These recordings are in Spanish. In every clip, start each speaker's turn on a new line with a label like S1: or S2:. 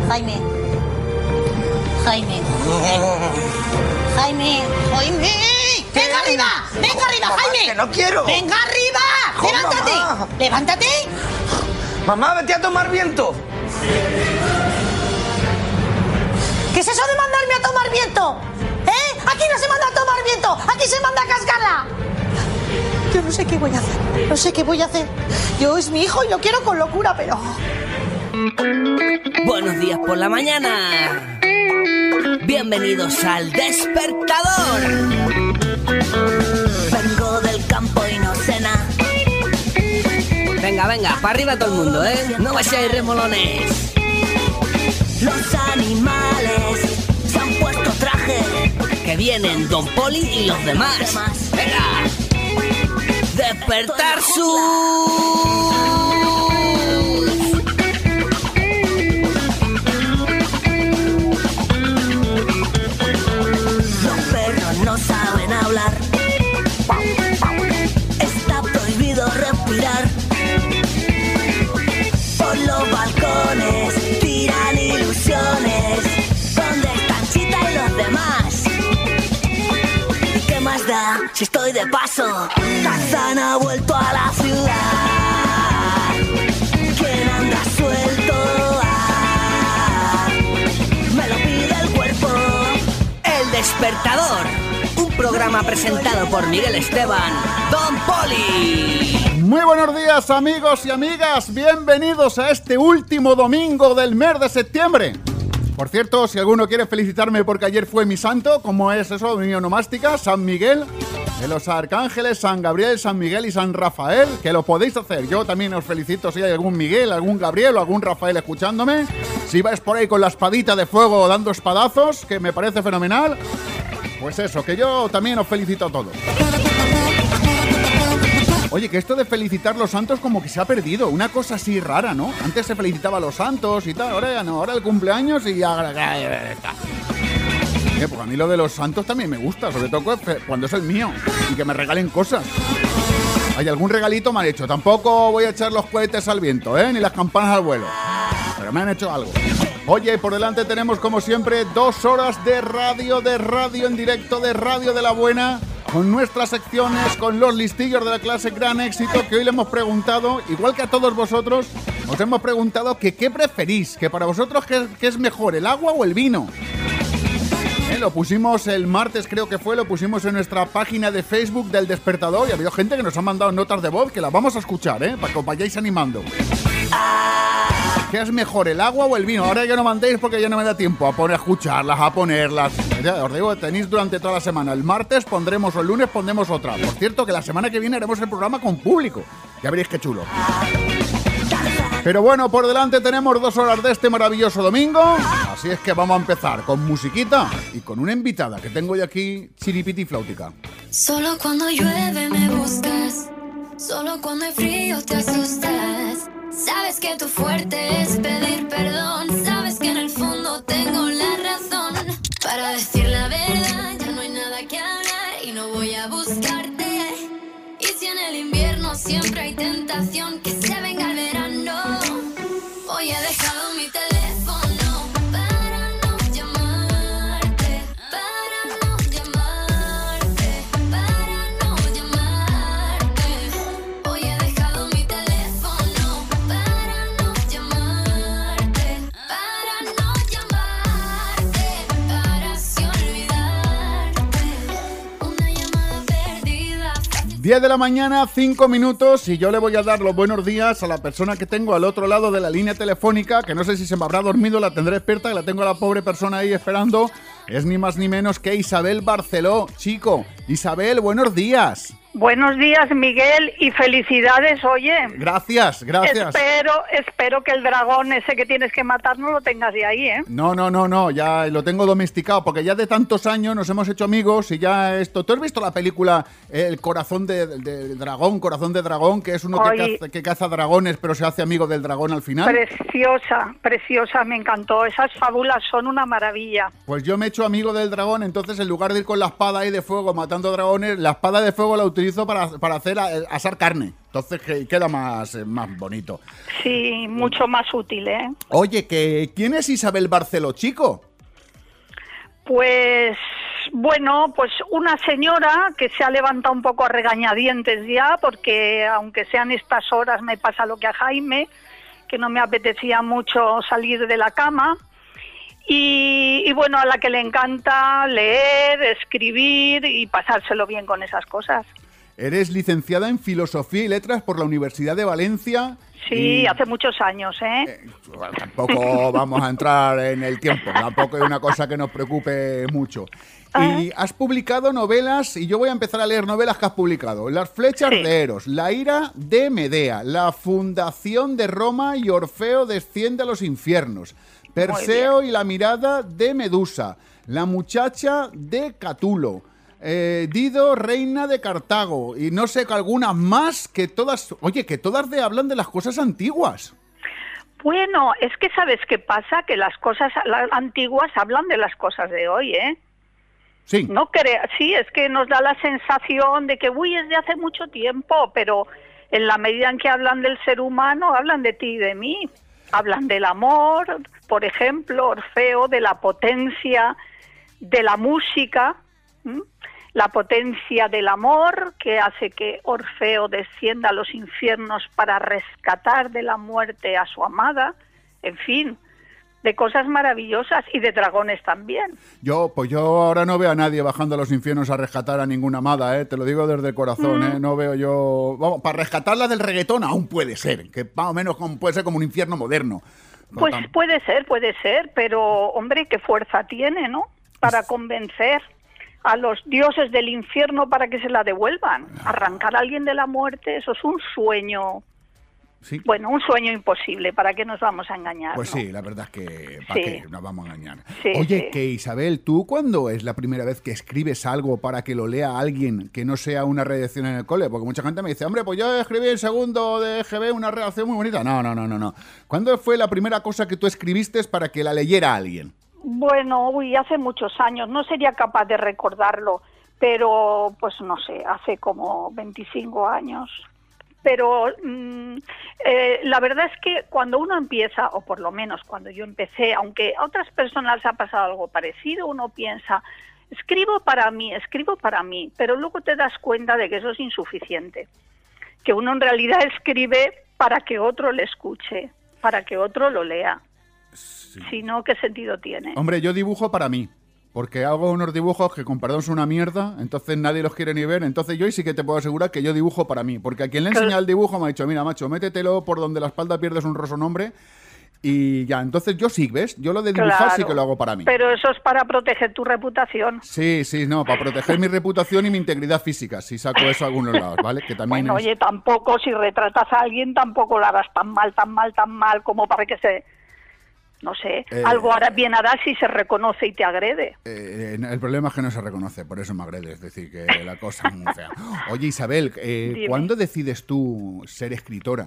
S1: Jaime. Jaime. Jaime. Jaime. ¡Venga arriba! ¡Venga arriba,
S2: Mamá,
S1: Jaime!
S2: que no quiero.
S1: ¡Venga arriba!
S2: Jo,
S1: ¡Levántate!
S2: mamá.
S1: ¡Levántate!
S2: Mamá, vete a tomar viento.
S1: ¿Qué es eso de mandarme a tomar viento? ¿Eh? Aquí no se manda a tomar viento, aquí se manda a cascarla. Yo no sé qué voy a hacer, no sé qué voy a hacer. Yo es mi hijo y lo quiero con locura, pero...
S3: Buenos días por la mañana. Bienvenidos al Despertador. Vengo del campo y no sé nada. Venga, venga, para arriba todo el mundo, ¿eh? No vayáis remolones. Los animales se han puesto traje. Que vienen Don Poli y los demás. Venga. Despertar Los perros no saben hablar. Está prohibido respirar. Por los balcones tiran ilusiones. ¿Dónde están Chita y los demás? ¿Y qué más da si estoy de paso? Tarzán ha vuelto a la ciudad. ¿Quién anda suelto? Me lo pide el cuerpo. El Despertador, un programa presentado por Miguel Esteban, Don Poli.
S4: Muy buenos días, amigos y amigas, bienvenidos a este último domingo del mes de septiembre. Por cierto, si alguno quiere felicitarme porque ayer fue mi santo, como es eso, mi onomástica, San Miguel, de los arcángeles, San Gabriel, San Miguel y San Rafael, que lo podéis hacer. Yo también os felicito si hay algún Miguel, algún Gabriel o algún Rafael escuchándome. Si vais por ahí con la espadita de fuego dando espadazos, que me parece fenomenal, pues eso, que yo también os felicito a todos. Oye, que esto de felicitar los santos como que se ha perdido, una cosa así rara, ¿no? Antes se felicitaba a los santos y tal, ahora ya no, ahora el cumpleaños y ya está. Pues a mí lo de los santos también me gusta, sobre todo cuando es el mío y que me regalen cosas. Hay algún regalito me han hecho, tampoco voy a echar los cohetes al viento, ni las campanas al vuelo, pero me han hecho algo. Oye, por delante tenemos como siempre 2 horas de radio en directo, de radio de la buena, con nuestras secciones, con los listillos de la clase Gran Éxito, que hoy le hemos preguntado, igual que a todos vosotros, os hemos preguntado que qué preferís, que para vosotros qué es mejor, el agua o el vino. Lo pusimos el martes, creo que fue, lo pusimos en nuestra página de Facebook del Despertador y ha habido gente que nos ha mandado notas de voz que las vamos a escuchar, para que os vayáis animando. ¿Qué es mejor, el agua o el vino? Ahora ya no mandéis porque ya no me da tiempo a escucharlas, a ponerlas. Ya, os digo, tenéis durante toda la semana. El martes pondremos o el lunes pondremos otra. Por cierto, que la semana que viene haremos el programa con público. Ya veréis qué chulo. Pero bueno, por delante tenemos 2 horas de este maravilloso domingo. Así es que vamos a empezar con musiquita y con una invitada que tengo yo aquí, chiripiti flautica.
S5: Solo cuando llueve me buscas, solo cuando hay frío te asustas. Sabes que tu fuerte es pedir perdón, sabes que en el fondo tengo la razón. Para decir la verdad ya no hay nada que hablar y no voy a buscarte. Y si en el invierno siempre hay tentación, que se venga el verano. Hoy he dejado mi teléfono para no llamarte, para no llamarte, para no llamarte. Hoy he dejado mi teléfono para no llamarte, para no llamarte, para así olvidarte. Una llamada perdida.
S4: 10 de la mañana, 5 minutos, y yo le voy a dar los buenos días a la persona que tengo al otro lado de la línea telefónica, que no sé si se me habrá dormido, la tendré despierta, que la tengo a la pobre persona ahí esperando. Es ni más ni menos que Isabel Barceló. Chico, Isabel, buenos días.
S6: Buenos días, Miguel, y felicidades, oye.
S4: Gracias.
S6: Espero que el dragón ese que tienes que matar no lo tengas de ahí, ¿eh?
S4: No, ya lo tengo domesticado, porque ya de tantos años nos hemos hecho amigos y ya esto... ¿Tú has visto la película El corazón de dragón, Corazón de dragón, que es uno que caza dragones, pero se hace amigo del dragón al final?
S6: Preciosa, me encantó. Esas fábulas son una maravilla.
S4: Pues yo me he hecho amigo del dragón, entonces en lugar de ir con la espada ahí de fuego matando dragones, la espada de fuego la utilizo utilizo para hacer asar carne. Entonces queda más bonito.
S6: Sí, mucho más útil, ¿eh?
S4: Oye, ¿quién es Isabel Barceló, chico?
S6: Pues bueno, pues una señora que se ha levantado un poco a regañadientes ya, porque aunque sean estas horas me pasa lo que a Jaime, que no me apetecía mucho salir de la cama. Y bueno, a la que le encanta leer, escribir y pasárselo bien con esas cosas.
S4: Eres licenciada en Filosofía y Letras por la Universidad de Valencia.
S6: Sí, hace muchos años, ¿eh?
S4: Bueno, tampoco vamos a entrar en el tiempo, tampoco es una cosa que nos preocupe mucho. Y has publicado novelas, y yo voy a empezar a leer novelas que has publicado. Las flechas de Eros, La ira de Medea, La fundación de Roma y Orfeo desciende a los infiernos, Perseo y la mirada de Medusa, La muchacha de Catulo, Dido, reina de Cartago, y no sé, algunas más que todas, hablan de las cosas antiguas.
S6: Bueno, es que ¿sabes qué pasa? Que las cosas antiguas hablan de las cosas de hoy, ¿eh?
S4: Sí.
S6: Sí, es que nos da la sensación de que, es de hace mucho tiempo, pero en la medida en que hablan del ser humano, hablan de ti y de mí. Hablan del amor, por ejemplo, Orfeo, de la potencia de la música, la potencia del amor que hace que Orfeo descienda a los infiernos para rescatar de la muerte a su amada, en fin, de cosas maravillosas y de dragones también.
S4: Yo ahora no veo a nadie bajando a los infiernos a rescatar a ninguna amada, te lo digo desde el corazón, no veo yo... Vamos, para rescatarla del reggaetón aún puede ser, que más o menos puede ser como un infierno moderno.
S6: Pues puede ser, pero hombre, qué fuerza tiene, ¿no? Para convencer a los dioses del infierno para que se la devuelvan. Arrancar a alguien de la muerte, eso es un sueño... Sí. Bueno, un sueño imposible, ¿para qué nos vamos a engañar?
S4: Pues
S6: ¿no?
S4: Sí, la verdad es que ¿para qué nos vamos a engañar?
S6: Sí,
S4: Oye, que Isabel, ¿tú cuándo es la primera vez que escribes algo para que lo lea alguien que no sea una redacción en el cole? Porque mucha gente me dice, hombre, pues yo escribí en segundo de EGB una redacción muy bonita. No. ¿Cuándo fue la primera cosa que tú escribiste para que la leyera alguien?
S6: Bueno, hace muchos años, no sería capaz de recordarlo, pero pues no sé, hace como 25 años... Pero la verdad es que cuando uno empieza, o por lo menos cuando yo empecé, aunque a otras personas les ha pasado algo parecido, uno piensa, escribo para mí, pero luego te das cuenta de que eso es insuficiente, que uno en realidad escribe para que otro le escuche, para que otro lo lea. Sí. Si no, ¿qué sentido tiene?
S4: Hombre, yo dibujo para mí. Porque hago unos dibujos que con perdón son una mierda, entonces nadie los quiere ni ver, entonces yo sí que te puedo asegurar que yo dibujo para mí, porque a quien le he enseñado el dibujo me ha dicho, mira macho, métetelo por donde la espalda pierdes un rosonombre y ya, entonces yo sí, ¿ves? Yo lo de dibujar sí que lo hago para mí.
S6: Pero eso es para proteger tu reputación.
S4: Sí, no, para proteger mi reputación y mi integridad física, si saco eso a algunos lados, ¿vale? Que también
S6: bueno, oye, tampoco, si retratas a alguien, tampoco lo harás tan mal como para que se... No sé, algo bien harás si se reconoce y te agrede.
S4: El problema es que no se reconoce, por eso me agrede, es decir, que la cosa es muy fea. Oye, Isabel, ¿cuándo decides tú ser escritora?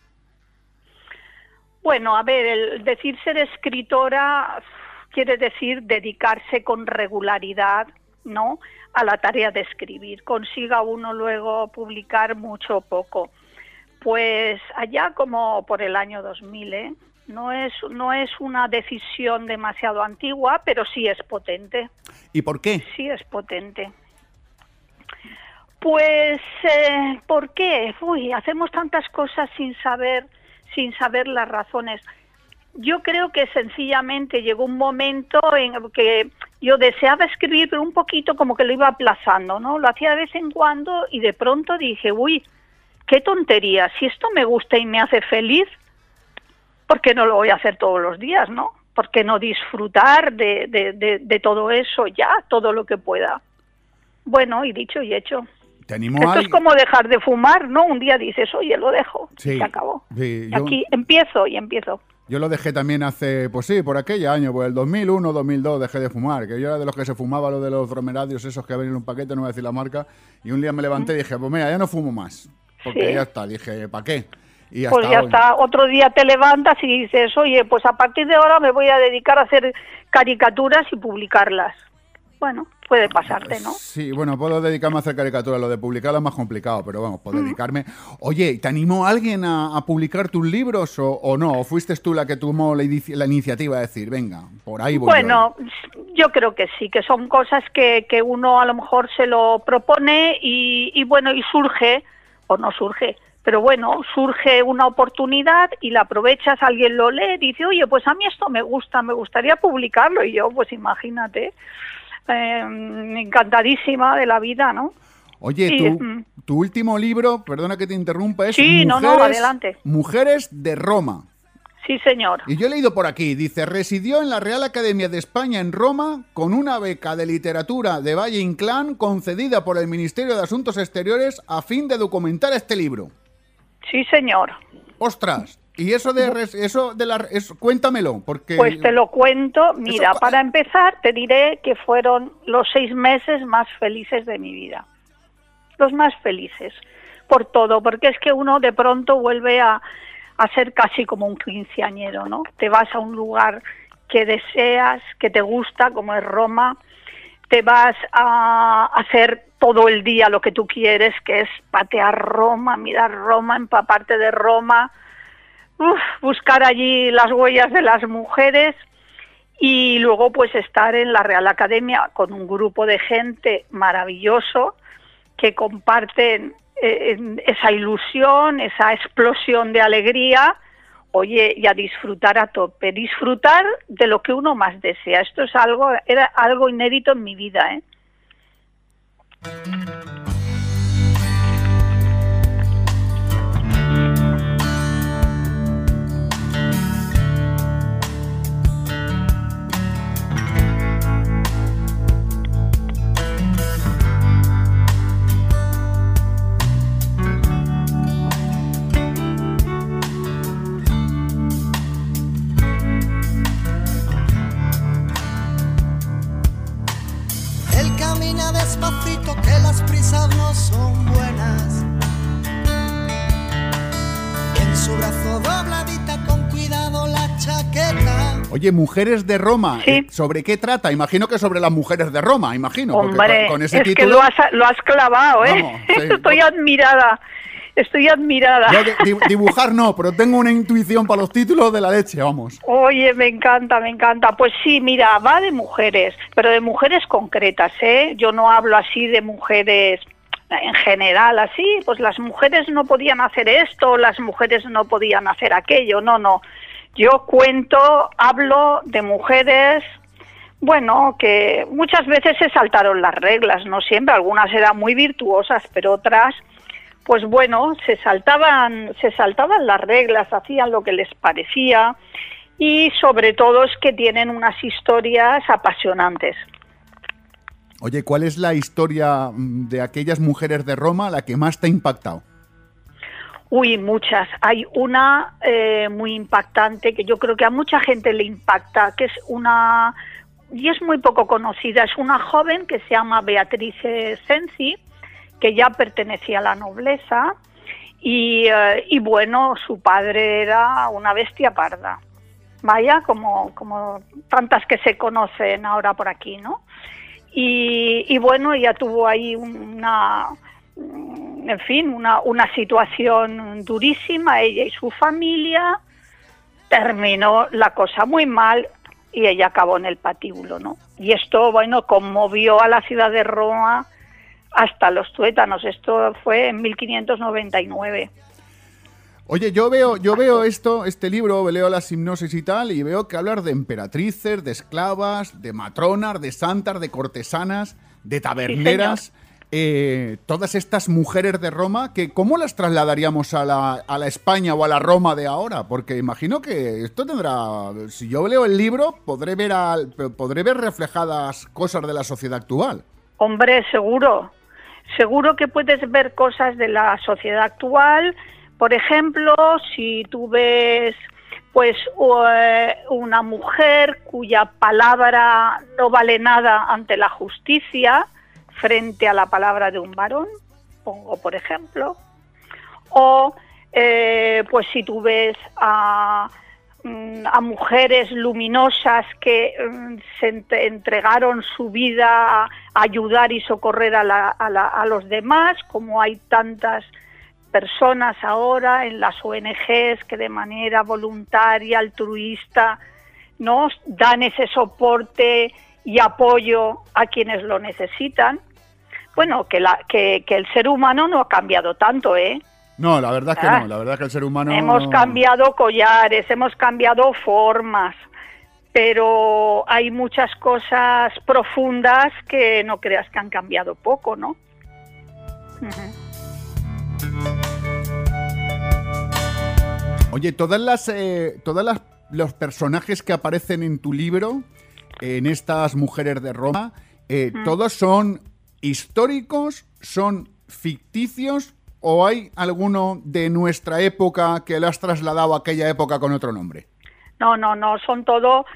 S6: Bueno, a ver, el decir ser escritora quiere decir dedicarse con regularidad, ¿no?, a la tarea de escribir. Consiga uno luego publicar mucho o poco. Pues allá como por el año 2000, No es una decisión demasiado antigua, pero sí es potente.
S4: ¿Y por qué?
S6: Sí es potente. Pues, ¿por qué? Hacemos tantas cosas sin saber las razones. Yo creo que sencillamente llegó un momento en que yo deseaba escribir, pero un poquito como que lo iba aplazando, ¿no? Lo hacía de vez en cuando y de pronto dije, qué tontería, si esto me gusta y me hace feliz, ¿por qué no lo voy a hacer todos los días, no? ¿Por qué no disfrutar de todo eso ya, todo lo que pueda? Bueno, y dicho y hecho. Esto es como dejar de fumar, ¿no? Un día dices, oye, lo dejo, y se acabó.
S4: Sí,
S6: aquí empiezo.
S4: Yo lo dejé también hace, pues sí, por aquel año, pues el 2001, 2002 dejé de fumar, que yo era de los que se fumaba lo de los dromeradios esos que venían en un paquete, no voy a decir la marca, y un día me levanté y dije, pues mira, ya no fumo más, porque ya está, dije, ¿para qué? Y
S6: pues ya está, otro día te levantas y dices, oye, pues a partir de ahora me voy a dedicar a hacer caricaturas y publicarlas. bueno, puede pasarte, ¿no?
S4: Sí, bueno, puedo dedicarme a hacer caricaturas, lo de publicarlas es más complicado, pero vamos, puedo dedicarme. Oye, ¿te animó alguien a publicar tus libros o no? ¿O fuiste tú la que tomó la iniciativa de decir, venga, por ahí voy?
S6: Bueno, yo creo que sí, que son cosas que uno a lo mejor se lo propone y bueno, y surge, o no surge, pero bueno, surge una oportunidad y la aprovechas, alguien lo lee y dice, oye, pues a mí esto me gusta, me gustaría publicarlo, y yo, pues imagínate, encantadísima de la vida, ¿no?
S4: Oye,
S6: Sí,
S4: tu último libro, perdona que te interrumpa, es
S6: Sí, no, adelante.
S4: Mujeres de Roma.
S6: Sí, señor.
S4: Y yo he leído por aquí, dice, residió en la Real Academia de España en Roma con una beca de literatura de Valle Inclán concedida por el Ministerio de Asuntos Exteriores a fin de documentar este libro.
S6: Sí, señor.
S4: ¡Ostras! Y cuéntamelo, porque...
S6: Pues te lo cuento. Mira, para empezar, te diré que fueron los 6 meses más felices de mi vida. Los más felices. Por todo, porque es que uno de pronto vuelve a ser casi como un quinceañero, ¿no? Te vas a un lugar que deseas, que te gusta, como es Roma, te vas a hacer todo el día lo que tú quieres, que es patear Roma, mirar Roma, empaparte de Roma, buscar allí las huellas de las mujeres y luego pues estar en la Real Academia con un grupo de gente maravilloso que comparten esa ilusión, esa explosión de alegría, oye, y a disfrutar a tope, disfrutar de lo que uno más desea. Esto es era algo inédito en mi vida, ¿eh?
S7: Despacito, que las prisas no son buenas. En su brazo dobladita, con cuidado la chaqueta.
S4: Oye, Mujeres de Roma,
S6: ¿Sí?
S4: ¿Sobre qué trata? Imagino que sobre las mujeres de Roma, imagino.
S6: Hombre,
S4: con ese
S6: es
S4: título...
S6: que lo has clavado, ¿eh?
S4: Vamos, sí.
S6: Estoy admirada.
S4: Yo dibujar no, pero tengo una intuición para los títulos de la leche, vamos.
S6: Oye, me encanta. Pues sí, mira, va de mujeres, pero de mujeres concretas, ¿eh? Yo no hablo así de mujeres en general, así, pues las mujeres no podían hacer esto, las mujeres no podían hacer aquello, no. Yo hablo de mujeres, bueno, que muchas veces se saltaron las reglas, no siempre, algunas eran muy virtuosas, pero otras... pues bueno, se saltaban las reglas, hacían lo que les parecía y sobre todo es que tienen unas historias apasionantes.
S4: Oye, ¿cuál es la historia de aquellas mujeres de Roma la que más te ha impactado?
S6: Uy, muchas. Hay una muy impactante que yo creo que a mucha gente le impacta, que es y es muy poco conocida, es una joven que se llama Beatriz Cenci, que ya pertenecía a la nobleza y bueno, su padre era una bestia parda, vaya, como tantas que se conocen ahora por aquí, ¿no? Y bueno, ella tuvo ahí una situación durísima, ella y su familia, terminó la cosa muy mal y ella acabó en el patíbulo, ¿no? Y esto, bueno, conmovió a la ciudad de Roma hasta los tuétanos. Esto fue en 1599.
S4: Oye, yo veo este libro, leo las hipnosis y tal, y veo que hablar de emperatrices, de esclavas, de matronas, de santas, de cortesanas, de taberneras, todas estas mujeres de Roma, que ¿cómo las trasladaríamos a la España o a la Roma de ahora? Porque imagino que esto tendrá... Si yo leo el libro, podré ver reflejadas cosas de la sociedad actual.
S6: Hombre, seguro que puedes ver cosas de la sociedad actual. Por ejemplo, si tú ves pues una mujer cuya palabra no vale nada ante la justicia frente a la palabra de un varón, pongo por ejemplo, o pues si tú ves a a mujeres luminosas que entregaron su vida a ayudar y socorrer a los demás, como hay tantas personas ahora en las ONGs que de manera voluntaria, altruista, nos dan ese soporte y apoyo a quienes lo necesitan. Bueno, que el ser humano no ha cambiado tanto, ¿eh?
S4: No, la verdad es que no, la verdad es que el ser humano...
S6: Hemos cambiado collares, hemos cambiado formas, pero hay muchas cosas profundas que no creas que han cambiado poco, ¿no?
S4: Oye, los personajes que aparecen en tu libro, en estas mujeres de Roma, ¿todos son históricos, son ficticios o hay alguno de nuestra época que lo has trasladado a aquella época con otro nombre?
S6: No, son todo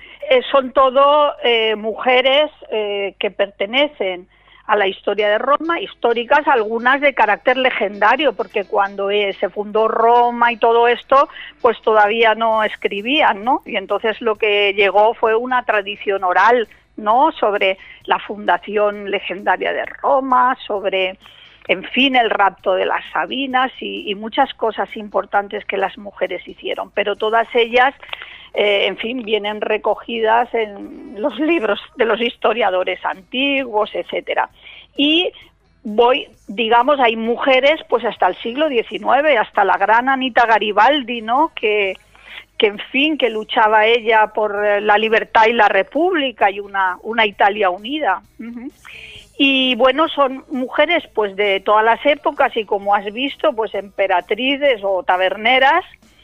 S6: mujeres que pertenecen a la historia de Roma, históricas, algunas de carácter legendario, porque cuando se fundó Roma y todo esto, pues todavía no escribían, ¿no? Y entonces lo que llegó fue una tradición oral, ¿no? Sobre la fundación legendaria de Roma, sobre, en fin, el rapto de las Sabinas y muchas cosas importantes que las mujeres hicieron, pero todas ellas, en fin, vienen recogidas en los libros de los historiadores antiguos, etcétera. Y hay mujeres pues hasta el siglo XIX, hasta la gran Anita Garibaldi, ¿no? Que en fin, que luchaba ella por la libertad y la república y una Italia unida. Y bueno, son mujeres pues de todas las épocas y, como has visto, pues emperatrices o taberneras,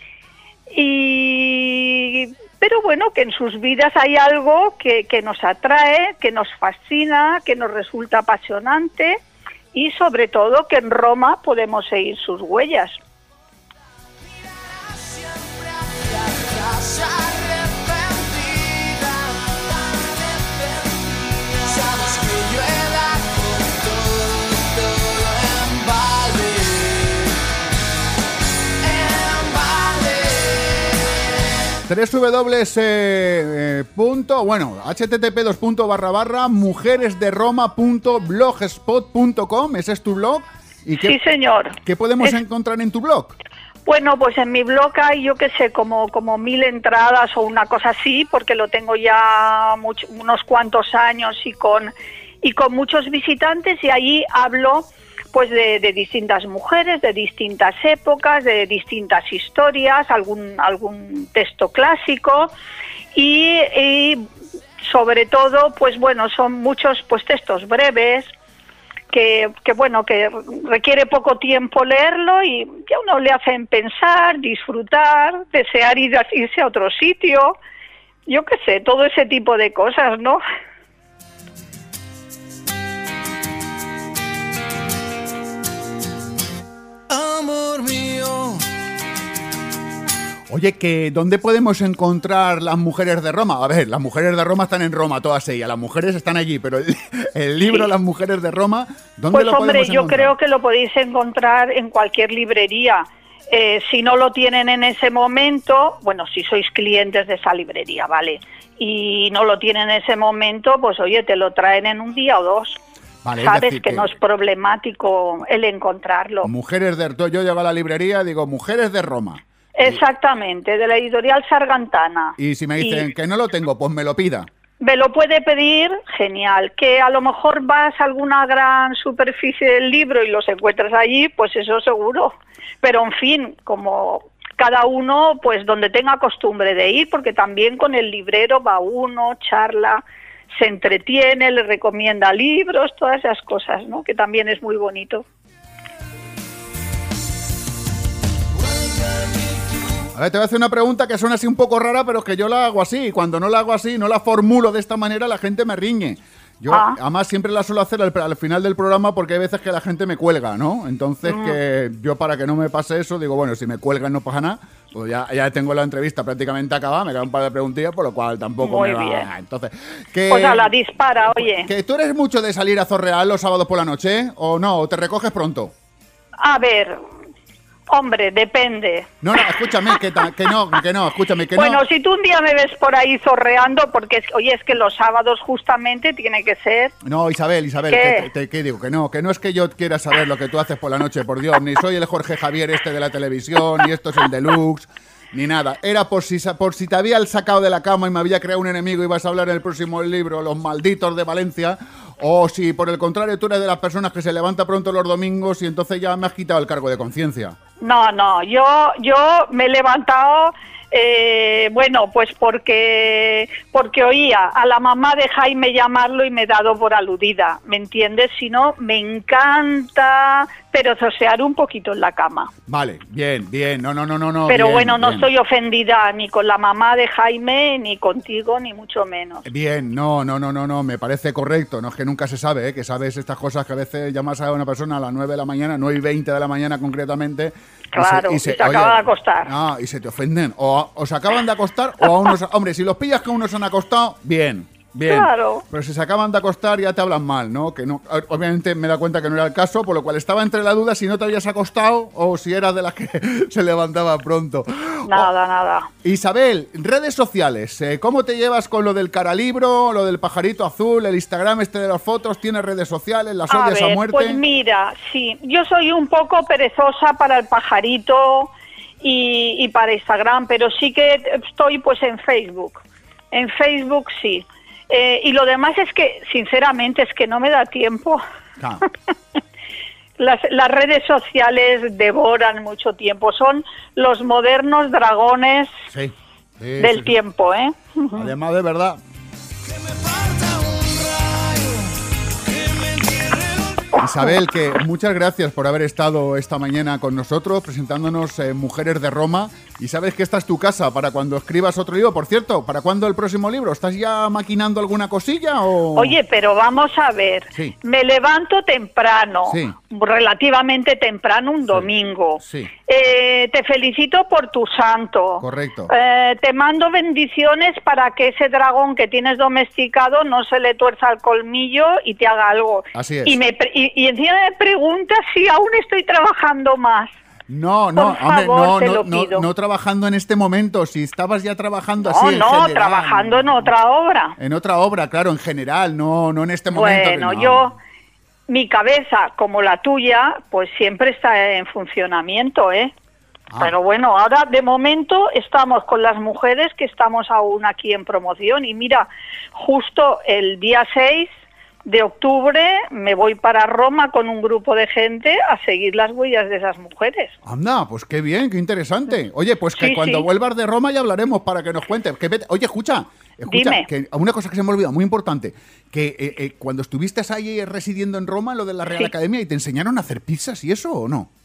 S6: pero bueno, que en sus vidas hay algo que nos atrae, que nos fascina, que nos resulta apasionante y sobre todo que en Roma podemos seguir sus huellas.
S4: http://mujeresderoma.blogspot.com, ese es tu blog. ¿Y
S6: sí, señor.
S4: ¿Qué podemos encontrar en tu blog?
S6: Bueno, pues en mi blog hay, yo qué sé, como 1000 entradas o una cosa así, porque lo tengo ya unos cuantos años y con muchos visitantes, y allí hablo pues de distintas mujeres, de distintas épocas, de distintas historias, algún texto clásico y sobre todo, pues bueno, son muchos pues textos breves que requiere poco tiempo leerlo y ya uno le hacen pensar, disfrutar, desear irse a otro sitio, yo qué sé, todo ese tipo de cosas, ¿no?
S7: Amor mío.
S4: Oye, ¿dónde podemos encontrar las mujeres de Roma? A ver, las mujeres de Roma están en Roma, todas ellas. Las mujeres están allí, pero el libro
S6: sí.
S4: Las mujeres de Roma, ¿dónde
S6: pues,
S4: lo podemos encontrar?
S6: Pues hombre, yo creo que lo podéis encontrar en cualquier librería. Si no lo tienen en ese momento, bueno, si sois clientes de esa librería, ¿vale? Y no lo tienen en ese momento, pues oye, te lo traen en un día o dos. Vale, sabes que no es problemático el encontrarlo.
S4: Yo llego a la librería, digo, Mujeres de Roma.
S6: Exactamente, de la editorial Sargantana.
S4: Y si me dicen que no lo tengo, pues me lo pida.
S6: Me lo puede pedir, genial. Que a lo mejor vas a alguna gran superficie del libro y los encuentras allí, pues eso seguro. Pero en fin, como cada uno, pues donde tenga costumbre de ir, porque también con el librero va uno, charla, se entretiene, le recomienda libros, todas esas cosas, ¿no? Que también es muy bonito.
S4: A ver, te voy a hacer una pregunta que suena así un poco rara, pero que yo la hago así. Y cuando no la hago así, no la formulo de esta manera, la gente me riñe. Yo, además, siempre la suelo hacer al final del programa porque hay veces que la gente me cuelga, ¿no? Entonces, que yo, para que no me pase eso, digo, bueno, si me cuelgan no pasa nada, pues ya tengo la entrevista prácticamente acabada, me quedan un par de preguntillas, por lo cual tampoco
S6: muy
S4: me va...
S6: bien.
S4: Entonces,
S6: pues a la dispara, oye.
S4: ¿Que tú eres mucho de salir a Zorreal los sábados por la noche, o no? ¿O te recoges pronto?
S6: A ver... Hombre, depende.
S4: No, escúchame, que no, escúchame, que
S6: Bueno,
S4: no.
S6: si tú un día me ves por ahí zorreando, porque, es que los sábados justamente tiene que ser...
S4: No, Isabel,
S6: ¿Qué?
S4: ¿qué digo? Que no es que yo quiera saber lo que tú haces por la noche, por Dios, ni soy el Jorge Javier este de la televisión, ni esto es el Deluxe, ni nada. Era por si te había sacado de la cama y me había creado un enemigo y vas a hablar en el próximo libro, Los Malditos de Valencia, o si por el contrario tú eres de las personas que se levanta pronto los domingos y entonces ya me has quitado el cargo de conciencia.
S6: No, yo me he levantado, bueno, pues porque oía a la mamá de Jaime llamarlo y me he dado por aludida, ¿me entiendes? Si no, me encanta perezosear un poquito en la cama.
S4: Vale, bien, no.
S6: Pero
S4: bien,
S6: bueno, no
S4: bien.
S6: estoy ofendida ni con la mamá de Jaime, ni contigo, ni mucho menos.
S4: Bien, no, me parece correcto, no es que nunca se sabe, que sabes estas cosas que a veces llamas a una persona a las 9 de la mañana, 9:20 de la mañana concretamente,
S6: Claro, y se acaba de acostar.
S4: No, y se te ofenden, o se acaban de acostar, o aún no se... Hombre, si los pillas que aún no se han acostado, bien.
S6: Claro.
S4: Pero si se acaban de acostar ya te hablan mal, ¿no? Que no, obviamente me da cuenta que no era el caso, por lo cual estaba entre la duda si no te habías acostado o si eras de las que se levantaba pronto.
S6: Nada.
S4: Isabel, redes sociales, ¿cómo te llevas con lo del caralibro, lo del pajarito azul, el Instagram este de las fotos? ¿Tienes redes sociales? ¿Las odias a muerte?
S6: Pues mira, sí, yo soy un poco perezosa para el pajarito y para Instagram, pero sí que estoy pues en Facebook. En Facebook sí. Y lo demás es que, sinceramente, es que no me da tiempo.
S4: Ah.
S6: Las redes sociales devoran mucho tiempo. Son los modernos dragones
S4: Sí,
S6: del tiempo, ¿eh?
S4: Además, de verdad. Isabel, que muchas gracias por haber estado esta mañana con nosotros presentándonos Mujeres de Roma. Y sabes que esta es tu casa para cuando escribas otro libro. Por cierto, ¿para cuándo el próximo libro? ¿Estás ya maquinando alguna cosilla o...?
S6: Oye, pero vamos a ver.
S4: Sí.
S6: Me levanto temprano,
S4: Sí.
S6: relativamente temprano, un domingo.
S4: Sí.
S6: Te felicito por tu santo.
S4: Correcto.
S6: Te mando bendiciones para que ese dragón que tienes domesticado no se le tuerza el colmillo y te haga algo.
S4: Así es.
S6: Y encima me preguntas si aún estoy trabajando más.
S4: No,
S6: Por favor, te lo pido.
S4: no trabajando en este momento. Si estabas ya trabajando así en
S6: No,
S4: general.
S6: trabajando en otra obra.
S4: En otra obra, claro, en general, no en este momento.
S6: Bueno,
S4: no.
S6: mi cabeza, como la tuya, pues siempre está en funcionamiento, ¿eh?
S4: Ah.
S6: Pero bueno, ahora de momento estamos con las mujeres que estamos aún aquí en promoción y mira, justo el día 6 de octubre me voy para Roma con un grupo de gente a seguir las huellas de esas mujeres.
S4: Anda, pues qué bien, qué interesante. Oye, pues que
S6: Sí,
S4: cuando
S6: sí.
S4: vuelvas de Roma ya hablaremos para que nos cuentes. Oye, escucha,
S6: Dime.
S4: que una cosa que se me olvidó, muy importante, que cuando estuviste ahí residiendo en Roma, lo de la Real
S6: Sí.
S4: Academia, ¿y te enseñaron a hacer pizzas y eso o no?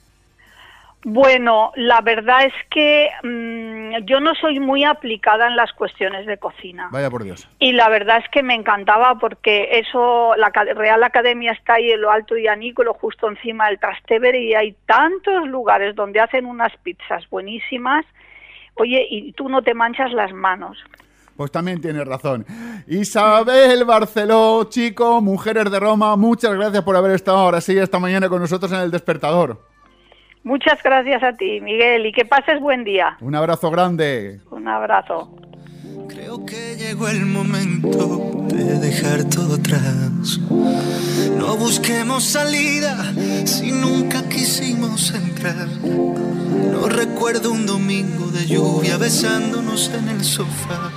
S6: Bueno, la verdad es que yo no soy muy aplicada en las cuestiones de cocina.
S4: Vaya por Dios.
S6: Y la verdad es que me encantaba porque eso, la Real Academia está ahí en lo alto de Anícolo, justo encima del Trastevere, y hay tantos lugares donde hacen unas pizzas buenísimas. Oye, y tú no te manchas las manos.
S4: Pues también tienes razón. Isabel Barceló, chico, Mujeres de Roma, muchas gracias por haber estado ahora sí esta mañana con nosotros en El Despertador.
S6: Muchas gracias a ti, Miguel, y que pases buen día.
S4: Un abrazo grande.
S6: Un abrazo.
S7: Creo que llegó el momento de dejar todo atrás. No busquemos salida si nunca quisimos entrar. No recuerdo un domingo de lluvia besándonos en el sofá.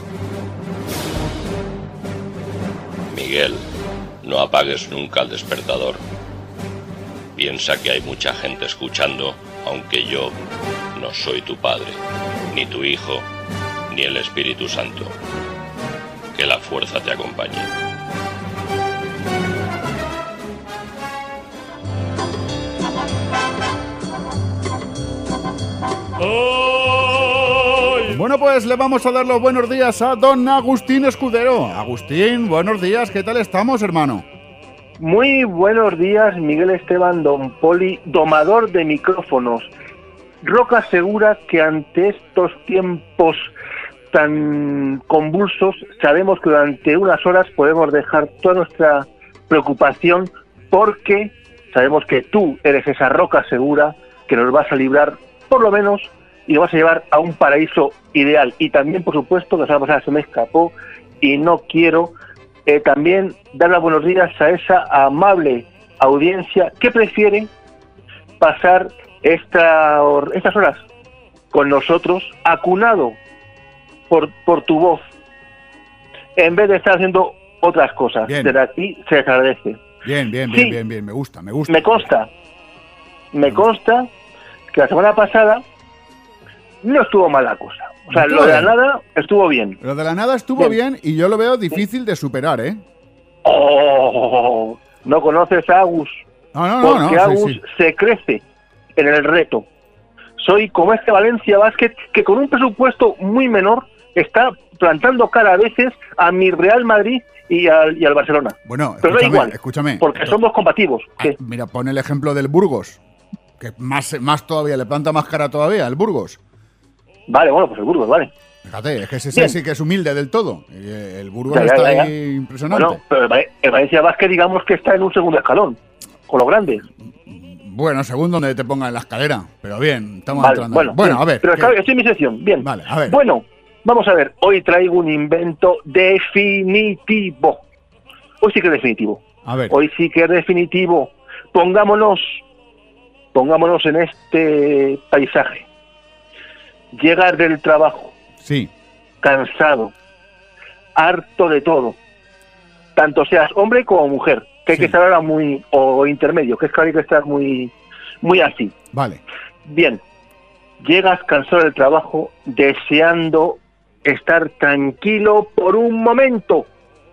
S8: Miguel, no apagues nunca el despertador. Piensa que hay mucha gente escuchando, aunque yo no soy tu padre, ni tu hijo, ni el Espíritu Santo. Que la fuerza te acompañe.
S4: Bueno, pues le vamos a dar los buenos días a don Agustín Escudero. Agustín, buenos días, ¿qué tal estamos, hermano?
S9: Muy buenos días, Miguel Esteban, don Poli, domador de micrófonos. Roca asegura que ante estos tiempos tan convulsos, sabemos que durante unas horas podemos dejar toda nuestra preocupación porque sabemos que tú eres esa roca segura que nos vas a librar, por lo menos, y nos vas a llevar a un paraíso ideal. Y también, por supuesto, que la semana pasada se me escapó y no quiero también dar los buenos días a esa amable audiencia que prefiere pasar estas horas con nosotros, acunado por tu voz, en vez de estar haciendo otras cosas.
S4: Bien.
S9: Desde aquí se les agradece.
S4: Bien,
S9: Sí.
S4: me gusta.
S9: Me consta que la semana pasada no estuvo mal la cosa. O sea,
S4: Estuvo
S9: lo de la
S4: bien.
S9: nada estuvo bien.
S4: Lo de la nada estuvo bien y yo lo veo difícil de superar, ¿eh?
S9: Oh, no conoces a Agus.
S4: No,
S9: Porque
S4: sí,
S9: Agus
S4: sí.
S9: se crece en el reto. Soy como este Valencia Basket que con un presupuesto muy menor está plantando cara a veces a mi Real Madrid y al Barcelona.
S4: Bueno,
S9: pero da igual,
S4: escúchame.
S9: porque somos combativos. ¿Qué?
S4: Mira, pon el ejemplo del Burgos, que más todavía, le planta más cara todavía, el Burgos.
S9: Vale, bueno, pues el Burgos, vale.
S4: Fíjate, es que ese
S9: Bien.
S4: sí que es humilde del todo. Y el Burgos
S9: Ya,
S4: está
S9: ya.
S4: ahí impresionante.
S9: Bueno, pero el Valencia Basket digamos que está en un segundo escalón, con los grandes.
S4: Bueno, según donde te pongan en la escalera. Pero bien, estamos
S9: Vale,
S4: entrando.
S9: bueno,
S4: Bueno,
S9: bien.
S4: a ver.
S9: Pero
S4: ¿qué?
S9: estoy en mi sección, bien.
S4: Vale, a ver.
S9: Bueno, vamos a ver. Hoy traigo un invento definitivo. Hoy sí que es definitivo.
S4: A ver.
S9: Hoy sí que es definitivo. Pongámonos en este paisaje. Llegar del trabajo,
S4: Sí,
S9: cansado, harto de todo. Tanto seas hombre como mujer. Que hay
S4: Sí.
S9: que estar ahora o intermedio, que es que hay que estar muy así.
S4: vale.
S9: Bien, llegas cansado del trabajo, deseando estar tranquilo por un momento.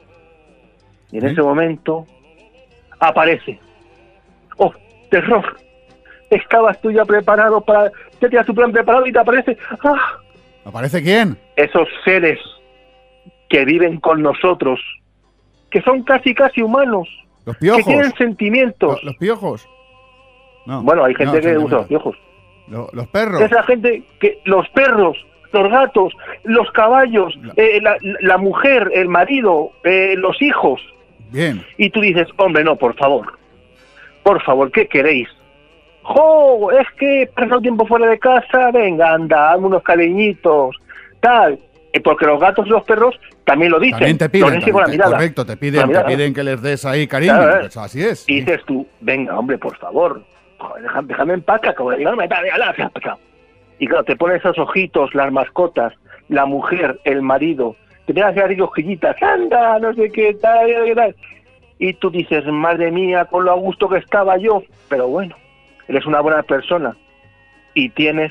S9: Y en
S4: ¿Sí?
S9: ese momento aparece. ¡Oh, terror! Estabas tú ya preparado ya tenías tu plan preparado y te aparece. ¡Ah!
S4: ¿Aparece quién?
S9: Esos seres que viven con nosotros, que son casi humanos,
S4: Los
S9: que
S4: piojos.
S9: tienen sentimientos.
S4: Los piojos. No.
S9: Bueno, hay gente
S4: No,
S9: que usa los
S4: sentimientos.
S9: piojos.
S4: Los perros.
S9: Es la gente que los perros, los gatos, los caballos, la mujer, el marido, los hijos.
S4: Bien.
S9: Y tú dices, hombre, no, por favor, ¿qué queréis? ¡Jo! Es que he pasado tiempo fuera de casa, venga, anda, hazme unos cariñitos, tal. Porque los gatos y los perros también lo dicen.
S4: También te
S9: Lo
S4: piden,
S9: dicen con la mirada.
S4: correcto, te
S9: Con la mirada.
S4: piden que les des ahí cariño.
S9: Claro,
S4: Pues así es.
S9: Y dices tú, venga, hombre, por favor, joder, déjame en paz, que acabo de llegarme, y claro, te pones esos ojitos, las mascotas, la mujer, el marido, te pegas a decir hojillitas, anda, no sé qué tal, y tú dices, madre mía, con lo a gusto que estaba yo, pero bueno, eres una buena persona y tienes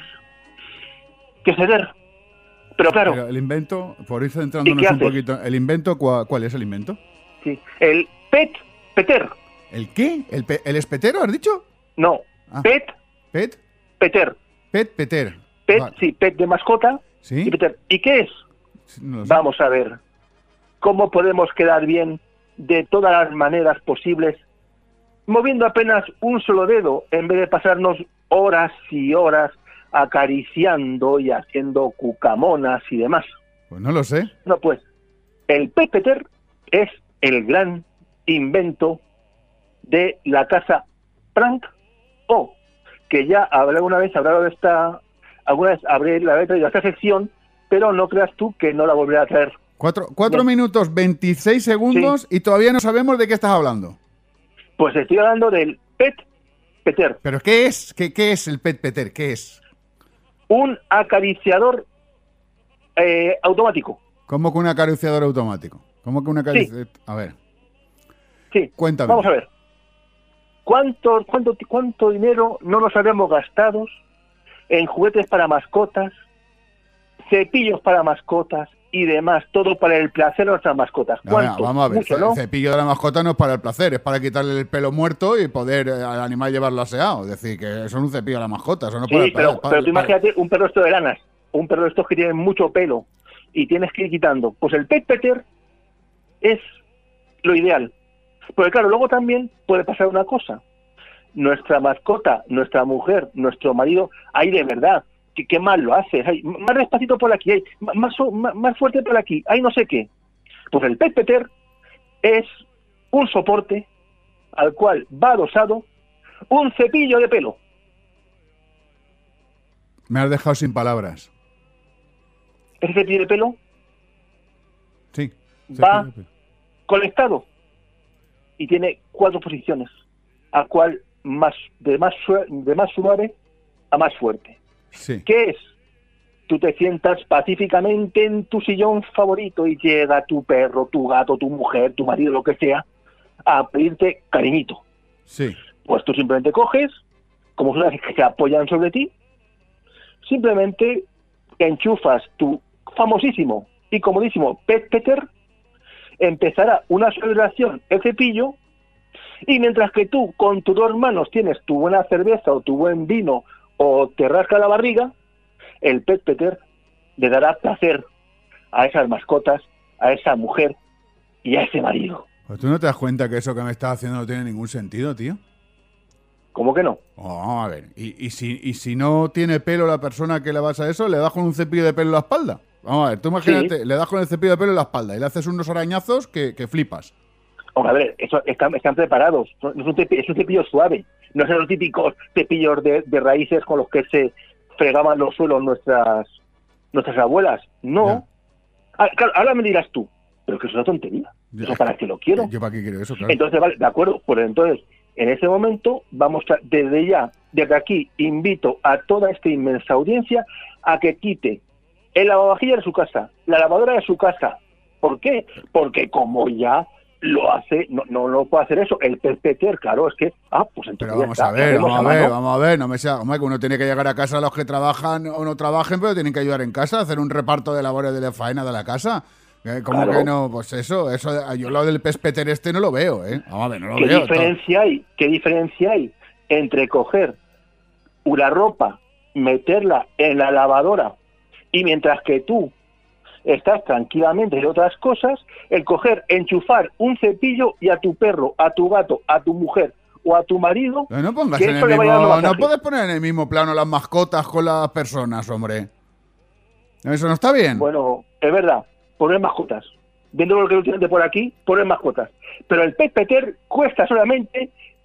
S9: que ceder. Pero claro,
S4: Pero el invento, por ir
S9: ¿Y
S4: centrándonos
S9: qué
S4: un
S9: haces?
S4: poquito, ¿el invento cuál es el invento?
S9: sí, el peter,
S4: ¿El qué? ¿El espetero, has dicho?
S9: no,
S4: Ah.
S9: peter,
S4: ¿Pet?
S9: pet,
S4: Vale.
S9: sí, pet de mascota,
S4: ¿Sí?
S9: y peter. ¿Y qué es?
S4: No lo sé.
S9: Vamos a ver cómo podemos quedar bien de todas las maneras posibles, moviendo apenas un solo dedo, en vez de pasarnos horas y horas acariciando y haciendo cucamonas y demás.
S4: Pues no lo sé.
S9: No, pues, el Peter es el gran invento de la casa Frank O, que ya alguna vez hablado de alguna vez habré traído esta sección, pero no creas tú que no la volveré a traer.
S4: 4 minutos 26 segundos y todavía no sabemos de qué estás hablando.
S9: Pues estoy hablando del Peter,
S4: ¿Pero qué es? ¿Qué es el Peter? ¿Qué es?
S9: un acariciador automático.
S4: ¿Cómo que un acariciador automático? ¿Cómo que un acariciador? A ver,
S9: Sí,
S4: cuéntame.
S9: vamos a ver. ¿Cuánto dinero no nos habíamos gastado en juguetes para mascotas, cepillos para mascotas y demás? Todo para el placer de nuestras mascotas. ¿Cuánto?
S4: Vamos a ver,
S9: Mucho, ¿no?
S4: el cepillo de la mascota no es para el placer, es para quitarle el pelo muerto y poder al animal llevarlo aseado. Es decir, que eso es un cepillo de la mascota, eso no es para
S9: Sí,
S4: el
S9: pero tú imagínate un perro esto de lanas, un perro de estos que tienen mucho pelo y tienes que ir quitando. Pues el Peter es lo ideal. Porque claro, luego también puede pasar una cosa. Nuestra mascota, nuestra mujer, nuestro marido, ahí de verdad, qué mal lo haces, ay, más despacito por aquí, ay, más fuerte por aquí, ay no sé qué. Pues el Peter es un soporte al cual va adosado un cepillo de pelo.
S4: Me has dejado sin palabras.
S9: Ese cepillo de pelo
S4: Sí.
S9: va conectado y tiene 4 posiciones, a cual de más suave a más fuerte.
S4: Sí.
S9: ¿Qué es? Tú te sientas pacíficamente en tu sillón favorito y llega tu perro, tu gato, tu mujer, tu marido, lo que sea, a pedirte cariñito.
S4: Sí.
S9: Pues tú simplemente coges, como son las que se apoyan sobre ti, simplemente enchufas tu famosísimo y comodísimo Pet Peter, empezará una vibración el cepillo, y mientras que tú con tus 2 manos tienes tu buena cerveza o tu buen vino o te rasca la barriga, el Pet Peter le dará placer a esas mascotas, a esa mujer y a ese marido.
S4: Pues tú no te das cuenta que eso que me estás haciendo no tiene ningún sentido, tío.
S9: ¿Cómo que no?
S4: Oh, a ver, y si no tiene pelo la persona que le vas a eso, le das con un cepillo de pelo en la espalda. Vamos a ver, tú imagínate,
S9: Sí.
S4: le das con el cepillo de pelo en la espalda y le haces unos arañazos que flipas.
S9: Hombre, a ver, eso están preparados. No es un cepillo suave. No son los típicos cepillos de raíces con los que se fregaban los suelos nuestras abuelas. No. Claro, ahora me dirás tú, pero que es una tontería.
S4: Ya.
S9: ¿Eso para qué lo quiero?
S4: Yo para qué quiero eso, claro.
S9: Entonces, vale, de acuerdo. Pues entonces, en ese momento, desde aquí, invito a toda esta inmensa audiencia a que quite el lavavajillas de su casa, la lavadora de su casa. ¿Por qué? Porque como ya lo hace, no lo puede hacer eso. El Pet Peter, claro, es que, pues entonces
S4: Pero
S9: ya
S4: vamos
S9: está,
S4: a ver,
S9: hacemos
S4: vamos a ver, no me sea, hombre, que uno tiene que llegar a casa, los que trabajan o no trabajen, pero tienen que ayudar en casa, hacer un reparto de labores de la faena de la casa. ¿Cómo
S9: Claro.
S4: que no? Pues eso, yo lo del Pet Peter no lo veo, ¿eh? Vamos a ver, no lo
S9: ¿Qué
S4: veo.
S9: diferencia hay entre coger una ropa, meterla en la lavadora y mientras que tú estás tranquilamente en otras cosas, el coger, enchufar un cepillo y a tu perro, a tu gato, a tu mujer o a tu marido,
S4: No pongas
S9: que
S4: en
S9: eso
S4: el
S9: le vaya dando
S4: mismo, no
S9: masaje.
S4: puedes poner en el mismo plano las mascotas con las personas, hombre. Eso no está bien.
S9: Bueno, es verdad, poner mascotas. Viendo lo que últimamente por aquí, poner mascotas. Pero el Pet Peter cuesta solamente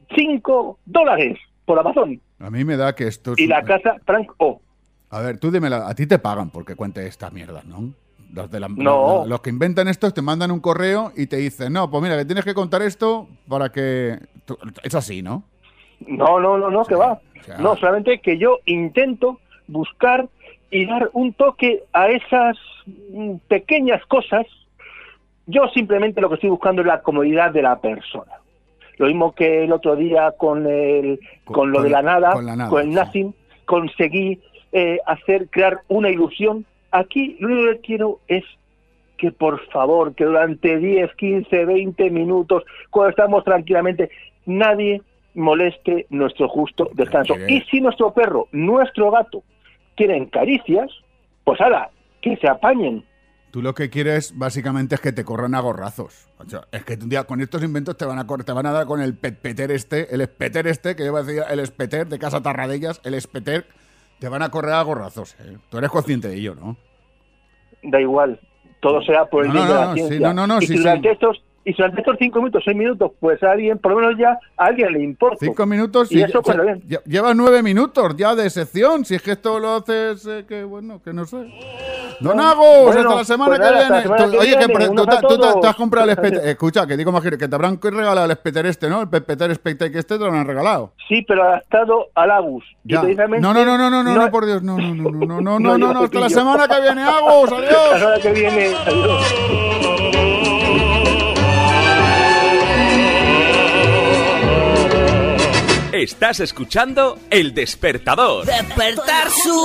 S9: $5 por Amazon.
S4: A mí me da que esto es...
S9: Y la casa Frank O.
S4: A ver, tú dime, a ti te pagan porque cuentes estas mierdas, ¿no?
S9: No.
S4: Los que inventan esto te mandan un correo y te dicen, no, pues mira, que tienes que contar esto para que... Es así, ¿no?
S9: No, que va.
S4: o sea-
S9: No, solamente que yo intento buscar y dar un toque a esas pequeñas cosas. Yo simplemente lo que estoy buscando es la comodidad de la persona. Lo mismo que el otro día con lo de la nada, con el
S4: sí.
S9: Nothing, conseguí crear una ilusión. Aquí lo único que quiero es que por favor, que durante 10, 15, 20 minutos, cuando estamos tranquilamente, nadie moleste nuestro justo descanso. Y si nuestro perro, nuestro gato, quieren caricias, pues ahora, que se apañen.
S4: Tú lo que quieres básicamente es que te corran a gorrazos. O sea, es que un día con estos inventos te van a dar con el Pet Peter el espeter que yo iba a decir, el espeter de Casa Tarradellas, el espeter, te van a correr a gorrazos. Tú eres consciente de ello, ¿no?
S9: Da igual, todo será por el bien de la ciencia. Y si durante estos 5 minutos, 6 minutos, pues a alguien, por lo menos ya a alguien le importa.
S4: 5 minutos
S9: y eso pues bien.
S4: Llevas 9 minutos ya de sección. Si es que esto lo haces, que bueno, que no sé. Don Agus, hasta la semana que viene. Oye, tú te has comprado el espeter. Escucha, que digo más que te habrán regalado el espeter ¿no? El Peter Spectre que te lo han regalado.
S9: Sí, pero adaptado al Agus.
S4: Ya. No, por Dios, no, hasta la semana que viene, Agus, adiós.
S9: Hasta la semana que viene, adiós.
S10: Estás escuchando El Despertador.
S3: Despertar su...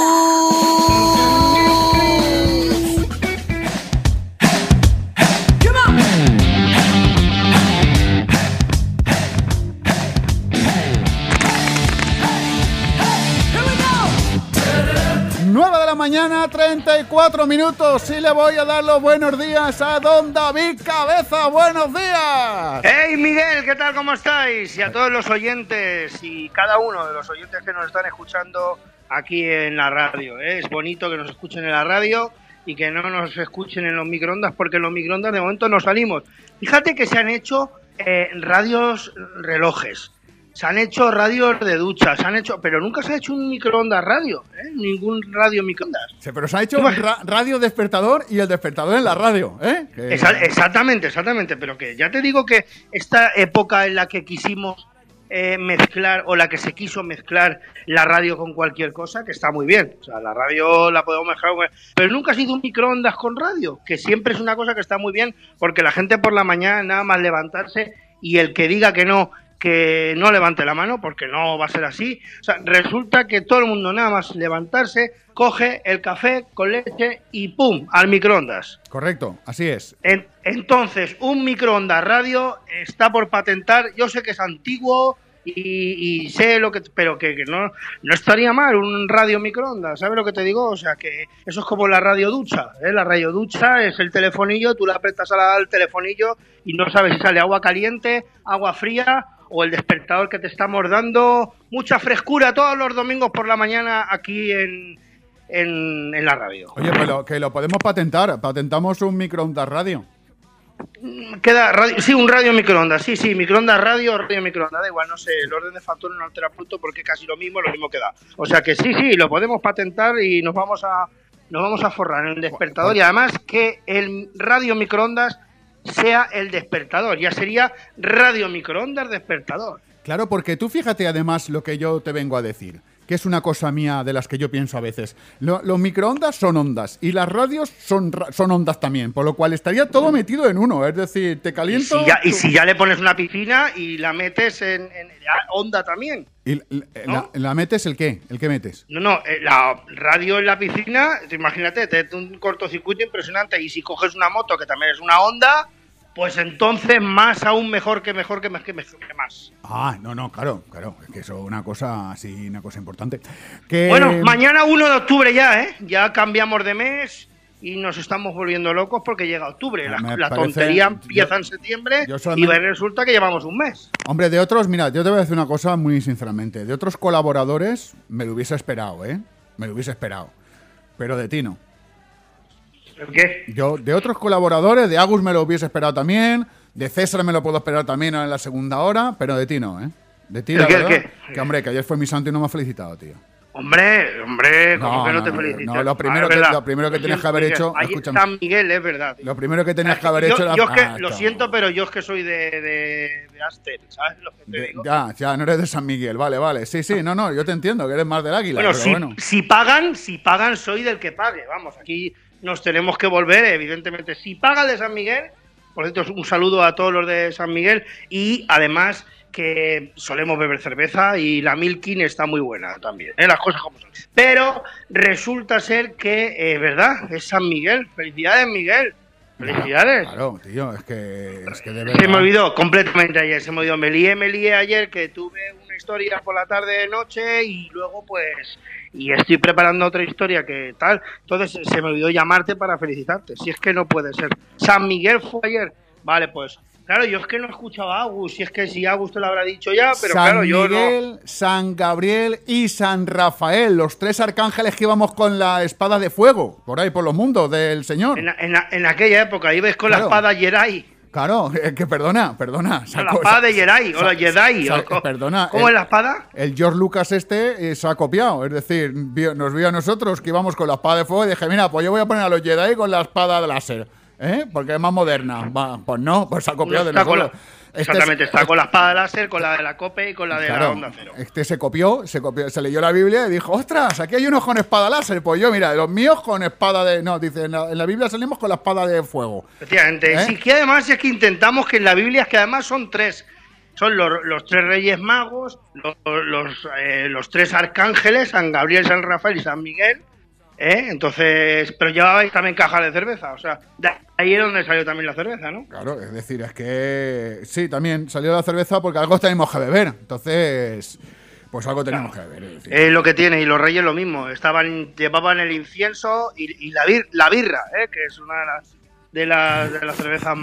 S4: 9 de la mañana, 34 minutos. Sí le voy a dar los buenos días a don David Cabeza. ¡Buenos días!
S2: ¡Hey, Miguel! ¿Qué tal? ¿Cómo estáis? Y a todos los oyentes y cada uno de los oyentes que nos están escuchando aquí en la radio. Es bonito que nos escuchen en la radio y que no nos escuchen en los microondas, porque en los microondas de momento no salimos. Fíjate que se han hecho radios relojes. se han hecho radios de ducha, pero nunca se ha hecho un microondas radio, ¿eh? Ningún radio microondas.
S4: Sí, pero se ha hecho un radio despertador y el despertador en la radio, ¿eh?
S2: Exactamente, pero que ya te digo que esta época en la que quisimos mezclar, o la que se quiso mezclar la radio con cualquier cosa, que está muy bien, o sea, la radio la podemos mezclar, pero nunca ha sido un microondas con radio, que siempre es una cosa que está muy bien, porque la gente por la mañana nada más levantarse, y el que diga que no levante la mano, porque no va a ser así. O sea, resulta que todo el mundo nada más levantarse, coge el café con leche y ¡pum!, al microondas.
S4: Correcto, así es.
S2: Entonces, un microondas radio está por patentar. Yo sé que es antiguo y sé lo que... Pero que no estaría mal un radio microondas, ¿sabes lo que te digo? O sea, que eso es como la radio ducha, ¿eh? La radio ducha es el telefonillo, tú le apretas al telefonillo y no sabes si sale agua caliente, agua fría o el despertador que te estamos dando. Mucha frescura todos los domingos por la mañana aquí en la radio.
S4: Oye, pues que lo podemos patentar. Patentamos un microondas radio.
S2: Queda radio, sí, un radio microondas, sí, microondas radio microondas, da igual, no sé, el orden de factores no altera punto porque es casi lo mismo queda. O sea que sí, lo podemos patentar y nos vamos a forrar en el despertador, y además que el radio microondas sea el despertador, ya sería radio microondas despertador.
S4: Claro, porque tú fíjate además lo que yo te vengo a decir, que es una cosa mía de las que yo pienso a veces. Los microondas son ondas y las radios son ondas también, por lo cual estaría todo metido en uno, es decir, te caliento...
S2: Y si ya le pones una piscina y la metes en onda también.
S4: ¿Y la metes el qué? ¿El qué metes?
S2: No, la radio en la piscina, imagínate, te da un cortocircuito impresionante, y si coges una moto que también es una onda... Pues entonces más aún mejor que más.
S4: Ah, no, claro, es que eso es una cosa así, una cosa importante.
S2: Bueno, mañana 1 de octubre ya, ¿eh? Ya cambiamos de mes y nos estamos volviendo locos porque llega octubre. La tontería empieza en septiembre y resulta que llevamos un mes.
S4: Hombre, de otros, mira, yo te voy a decir una cosa muy sinceramente. De otros colaboradores me lo hubiese esperado, ¿eh? Me lo hubiese esperado. Pero de ti no.
S2: ¿Qué?
S4: Yo, de otros colaboradores, de Agus me lo hubiese esperado también, de César me lo puedo esperar también en la segunda hora, pero de ti no, ¿eh? De ti, la verdad, que hombre, que ayer fue mi santo y no me ha felicitado, tío.
S2: Hombre, ¿cómo que no te felicito?
S4: No, lo primero que tenías que haber hecho...
S2: Escúchame, San Miguel, es verdad. Tío.
S4: Lo primero que tenías que haber hecho era...
S2: Yo es que, lo siento, pero yo es que soy de Aster, ¿sabes lo que te digo?
S4: Ya, no eres de San Miguel, vale. Sí, no, yo te entiendo, que eres más del Águila,
S2: bueno,
S4: pero bueno.
S2: Si pagan, soy del que pague, vamos, aquí... Nos tenemos que volver, evidentemente. Si paga el de San Miguel, por cierto, un saludo a todos los de San Miguel, y además que solemos beber cerveza y la Milking está muy buena también, las cosas como son. Pero resulta ser que, ¿verdad? Es San Miguel. Felicidades, Miguel. Felicidades.
S4: Claro, tío, es que de verdad...
S2: Se me olvidó completamente ayer, me lié ayer, que tuve una historia por la tarde noche y luego pues... Y estoy preparando otra historia que tal, entonces se me olvidó llamarte para felicitarte, si es que no puede ser. San Miguel fue ayer, vale, pues... Claro, yo es que no he escuchado a Agus, si es que si Agus te lo habrá dicho ya, pero
S4: San
S2: claro, yo
S4: Miguel,
S2: no...
S4: San Gabriel y San Rafael, los 3 arcángeles que íbamos con la espada de fuego, por ahí, por los mundos del Señor.
S2: En aquella época, ibas con la espada Jedi.
S4: Claro, que perdona.
S2: La espada de Jedi, o la Jedi.
S4: Perdona.
S2: ¿Cómo es la espada?
S4: El George Lucas se ha copiado, es decir, nos vio a nosotros que íbamos con la espada de fuego y dije, mira, pues yo voy a poner a los Jedi con la espada de láser. Porque es más moderna. Pues no, pues se ha copiado de nosotros.
S2: Exactamente, está con la espada láser, con la de la COPE y con la de la Onda Cero.
S4: Se copió, se leyó la Biblia y dijo, ostras, aquí hay unos con espada láser. Pues yo, mira, los míos con espada de... No, dice, en la Biblia salimos con la espada de fuego.
S2: Efectivamente. Sí, que además es que intentamos que en la Biblia, que además son 3... Son los 3 Reyes Magos, los 3 arcángeles, San Gabriel, San Rafael y San Miguel. Entonces, pero llevabais también cajas de cerveza, o sea, de ahí es donde salió también la cerveza, ¿no?
S4: Claro, es decir, es que sí, también salió la cerveza porque algo tenemos que beber, entonces, pues algo tenemos que beber. Es decir.
S2: Lo que tiene, y los reyes lo mismo, llevaban el incienso y la birra, que es una de las cervezas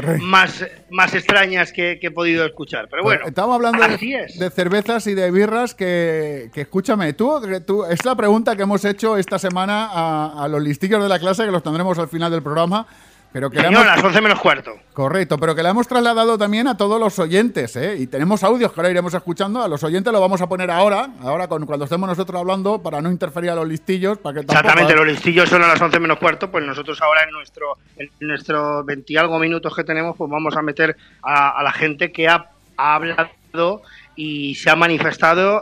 S2: más extrañas que he podido escuchar. Pero bueno,
S4: estamos hablando de cervezas y de birras que escúchame, tú, es la pregunta que hemos hecho esta semana a los listillos de la clase, que los tendremos al final del programa, Pero que
S2: Señor, a las 11 menos cuarto.
S4: Correcto, pero que la hemos trasladado también a todos los oyentes, ¿eh? Y tenemos audios que ahora iremos escuchando. A los oyentes lo vamos a poner ahora cuando estemos nosotros hablando, para no interferir a los listillos. Para que
S2: Exactamente, los listillos son a las 11 menos cuarto, pues nosotros ahora en nuestro 20 y algo minutos que tenemos, pues vamos a meter a la gente que ha hablado y se ha manifestado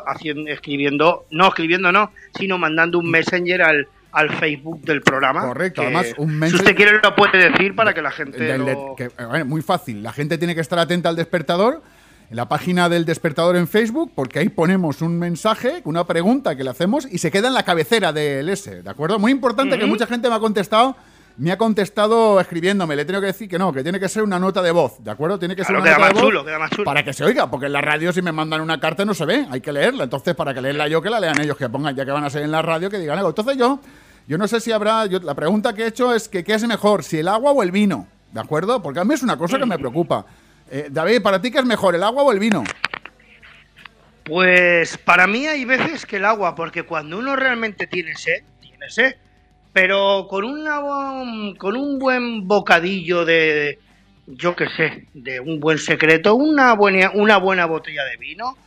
S2: sino mandando un messenger al Facebook del programa.
S4: Correcto,
S2: que,
S4: además un
S2: si usted quiere lo puede decir para que la gente
S4: muy fácil, la gente tiene que estar atenta al despertador, en la página del despertador en Facebook, porque ahí ponemos un mensaje, una pregunta que le hacemos y se queda en la cabecera del S, ¿de acuerdo? Muy importante, que mucha gente me ha contestado escribiéndome, le tengo que decir que no, que tiene que ser una nota de voz, ¿de acuerdo? Tiene que ser una nota de voz
S2: queda más chulo.
S4: Para que se oiga, porque en la radio si me mandan una carta no se ve, hay que leerla, entonces para que leerla yo, que la lean ellos, que pongan, ya que van a ser en la radio, que digan algo. Entonces yo no sé si habrá, la pregunta que he hecho es que ¿qué es mejor, si el agua o el vino? ¿De acuerdo? Porque a mí es una cosa que me preocupa. David, ¿para ti qué es mejor, el agua o el vino?
S2: Pues para mí hay veces que el agua, porque cuando uno realmente tiene sed, pero con un buen bocadillo de, yo qué sé, de un buen secreto, una buena botella de vino,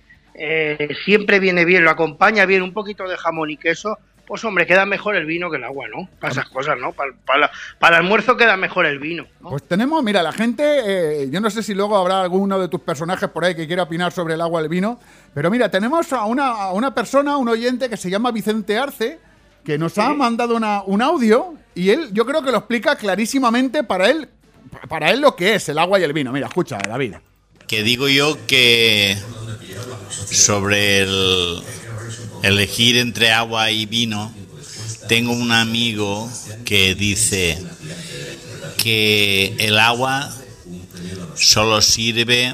S2: siempre viene bien, lo acompaña bien, un poquito de jamón y queso. Pues hombre, queda mejor el vino que el agua, ¿no? Para esas cosas, ¿no? Para el almuerzo queda mejor el vino, ¿no?
S4: Pues tenemos, mira, la gente, yo no sé si luego habrá alguno de tus personajes por ahí que quiera opinar sobre el agua y el vino, pero mira, tenemos a una persona, un oyente que se llama Vicente Arce, que nos ha mandado un audio y él, yo creo que lo explica clarísimamente para él lo que es el agua y el vino. Mira, escucha, David.
S11: Que digo yo que sobre el elegir entre agua y vino, tengo un amigo que dice que el agua solo sirve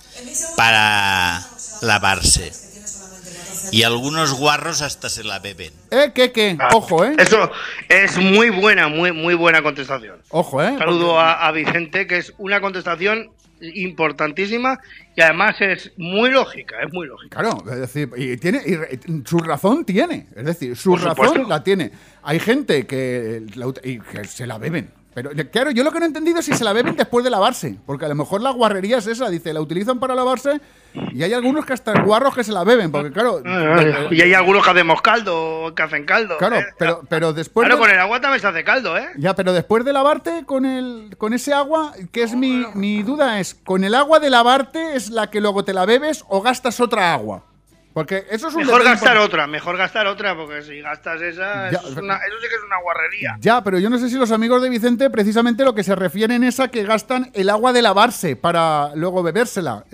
S11: para lavarse y algunos guarros hasta se la beben.
S4: ¿Qué? Ojo,
S2: Eso es muy buena contestación.
S4: Ojo,
S2: Saludo a Vicente, que es una contestación importantísima y además es muy lógica.
S4: Claro, es decir, y su razón tiene, es decir, su razón la tiene. Hay gente que se la beben. Pero claro, yo lo que no he entendido es si se la beben después de lavarse, porque a lo mejor la guarrería es esa, dice, la utilizan para lavarse y hay algunos que hasta guarros que se la beben, porque claro...
S2: Y hay algunos que hacemos caldo, que hacen caldo.
S4: Claro, pero después...
S2: Claro, con el agua también se hace caldo, ¿eh?
S4: Ya, pero después de lavarte con ese agua, que es mi duda es, ¿con el agua de lavarte es la que luego te la bebes o gastas otra agua? Porque eso es un
S2: mejor gastar otra, porque si gastas esa, eso sí que es una guarrería.
S4: Ya, pero yo no sé si los amigos de Vicente precisamente lo que se refieren es a que gastan el agua de lavarse para luego bebérsela.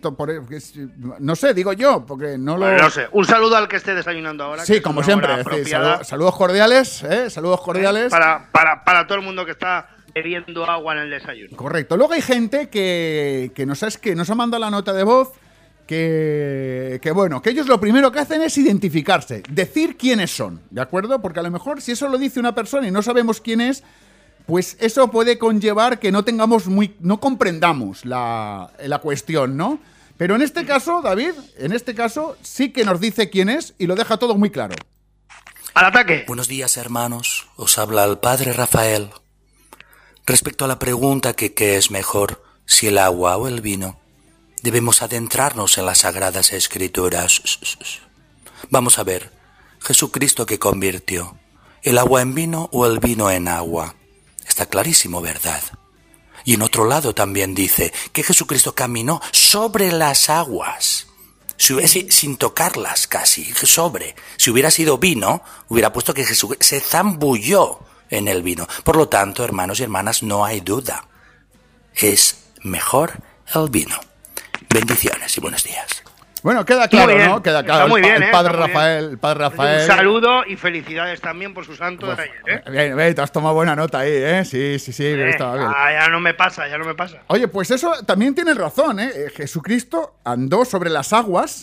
S4: No sé, digo yo, porque no lo...
S2: Bueno, no sé. Un saludo al que esté desayunando ahora.
S4: Sí, como siempre. Saludos cordiales, saludos cordiales.
S2: Para todo el mundo que está bebiendo agua en el desayuno.
S4: Correcto. Luego hay gente que nos ha mandado la nota de voz. Que ellos lo primero que hacen es identificarse, decir quiénes son, ¿de acuerdo? Porque a lo mejor si eso lo dice una persona y no sabemos quién es, pues eso puede conllevar que no comprendamos la cuestión, ¿no? Pero en este caso, David, sí que nos dice quién es y lo deja todo muy claro.
S2: ¡Al ataque!
S12: Buenos días, hermanos. Os habla el padre Rafael. Respecto a la pregunta que qué es mejor, si el agua o el vino, debemos adentrarnos en las Sagradas Escrituras. Vamos a ver, Jesucristo que convirtió el agua en vino o el vino en agua. Está clarísimo, ¿verdad? Y en otro lado también dice que Jesucristo caminó sobre las aguas, sin tocarlas casi, sobre. Si hubiera sido vino, hubiera puesto que Jesús se zambulló en el vino. Por lo tanto, hermanos y hermanas, no hay duda. Es mejor el vino. Bendiciones y buenos días.
S4: Bueno, queda claro, ¿no? Queda claro.
S2: Está muy bien,
S4: el padre Rafael.
S2: Un saludo y felicidades también por su santo de ayer, ¿eh?
S4: Bien, te has tomado buena nota ahí, ¿eh? Sí, estaba bien.
S2: Ya no me pasa.
S4: Oye, pues eso también tienes razón, ¿eh? Jesucristo anduvo sobre las aguas,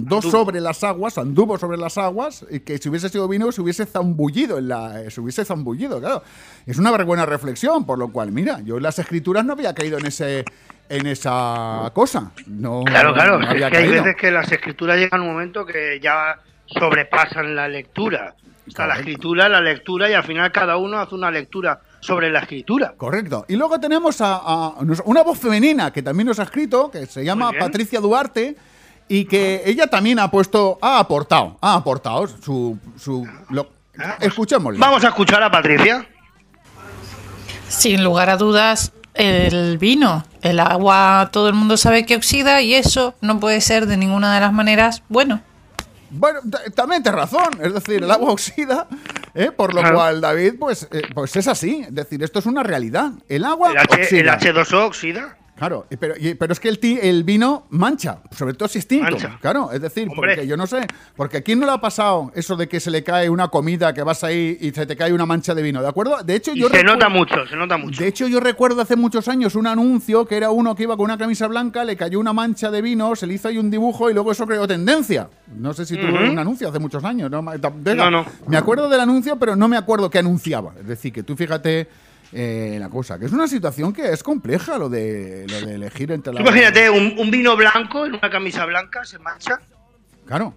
S4: y que si hubiese sido vino se hubiese zambullido, claro. Es una buena reflexión, por lo cual, mira, yo en las Escrituras no había caído en esa cosa.
S2: Claro. No es que hay veces que las Escrituras llegan a un momento que ya sobrepasan la lectura. Está la Escritura, la lectura, y al final cada uno hace una lectura sobre la escritura.
S4: Correcto. Y luego tenemos a una voz femenina que también nos ha escrito, que se llama Patricia Duarte, y que ella también ha aportado su escuchémosle.
S2: Vamos a escuchar a Patricia.
S13: Sin lugar a dudas, el vino, el agua, todo el mundo sabe que oxida y eso no puede ser de ninguna de las maneras bueno.
S4: Bueno, también tienes razón, es decir, el agua oxida, por lo cual, David, pues es así, es decir, esto es una realidad. El agua oxida.
S2: El H2O oxida.
S4: Claro, pero es que el vino mancha, sobre todo si es tinto. Mancha. Claro, es decir, porque yo no sé, porque ¿a quién no le ha pasado eso de que se le cae una comida, que vas ahí y se te cae una mancha de vino, ¿de acuerdo? De hecho,
S2: se nota mucho.
S4: De hecho, yo recuerdo hace muchos años un anuncio que era uno que iba con una camisa blanca, le cayó una mancha de vino, se le hizo ahí un dibujo y luego eso creó tendencia. No sé si tuvo un anuncio hace muchos años. No. Me acuerdo del anuncio, pero no me acuerdo qué anunciaba. Es decir, que tú fíjate... la cosa, que es una situación que es compleja lo de elegir entre la...
S2: Imagínate, un vino blanco en una camisa blanca se mancha.
S4: Claro,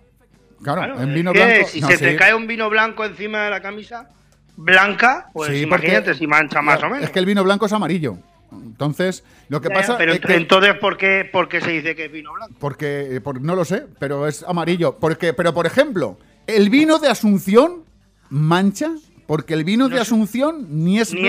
S4: en vino blanco...
S2: Si te cae un vino blanco encima de la camisa blanca, pues sí, imagínate si mancha más o menos.
S4: Es que el vino blanco es amarillo. Entonces, lo que pasa
S2: pero
S4: es que...
S2: Entonces, ¿por qué se dice que es vino blanco?
S4: Porque no lo sé, pero es amarillo. Pero, por ejemplo, el vino de Asunción mancha... Porque el vino de Asunción ni es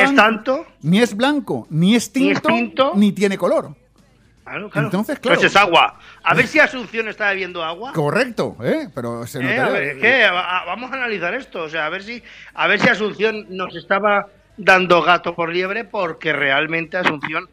S4: blanco, ni es tinto, ni tiene color.
S2: Claro.
S4: Entonces, claro.
S2: Pues es agua. A ver si Asunción está bebiendo agua.
S4: Correcto, pero se nota.
S2: Vamos a analizar esto. O sea, a ver si Asunción nos estaba dando gato por liebre, porque realmente Asunción,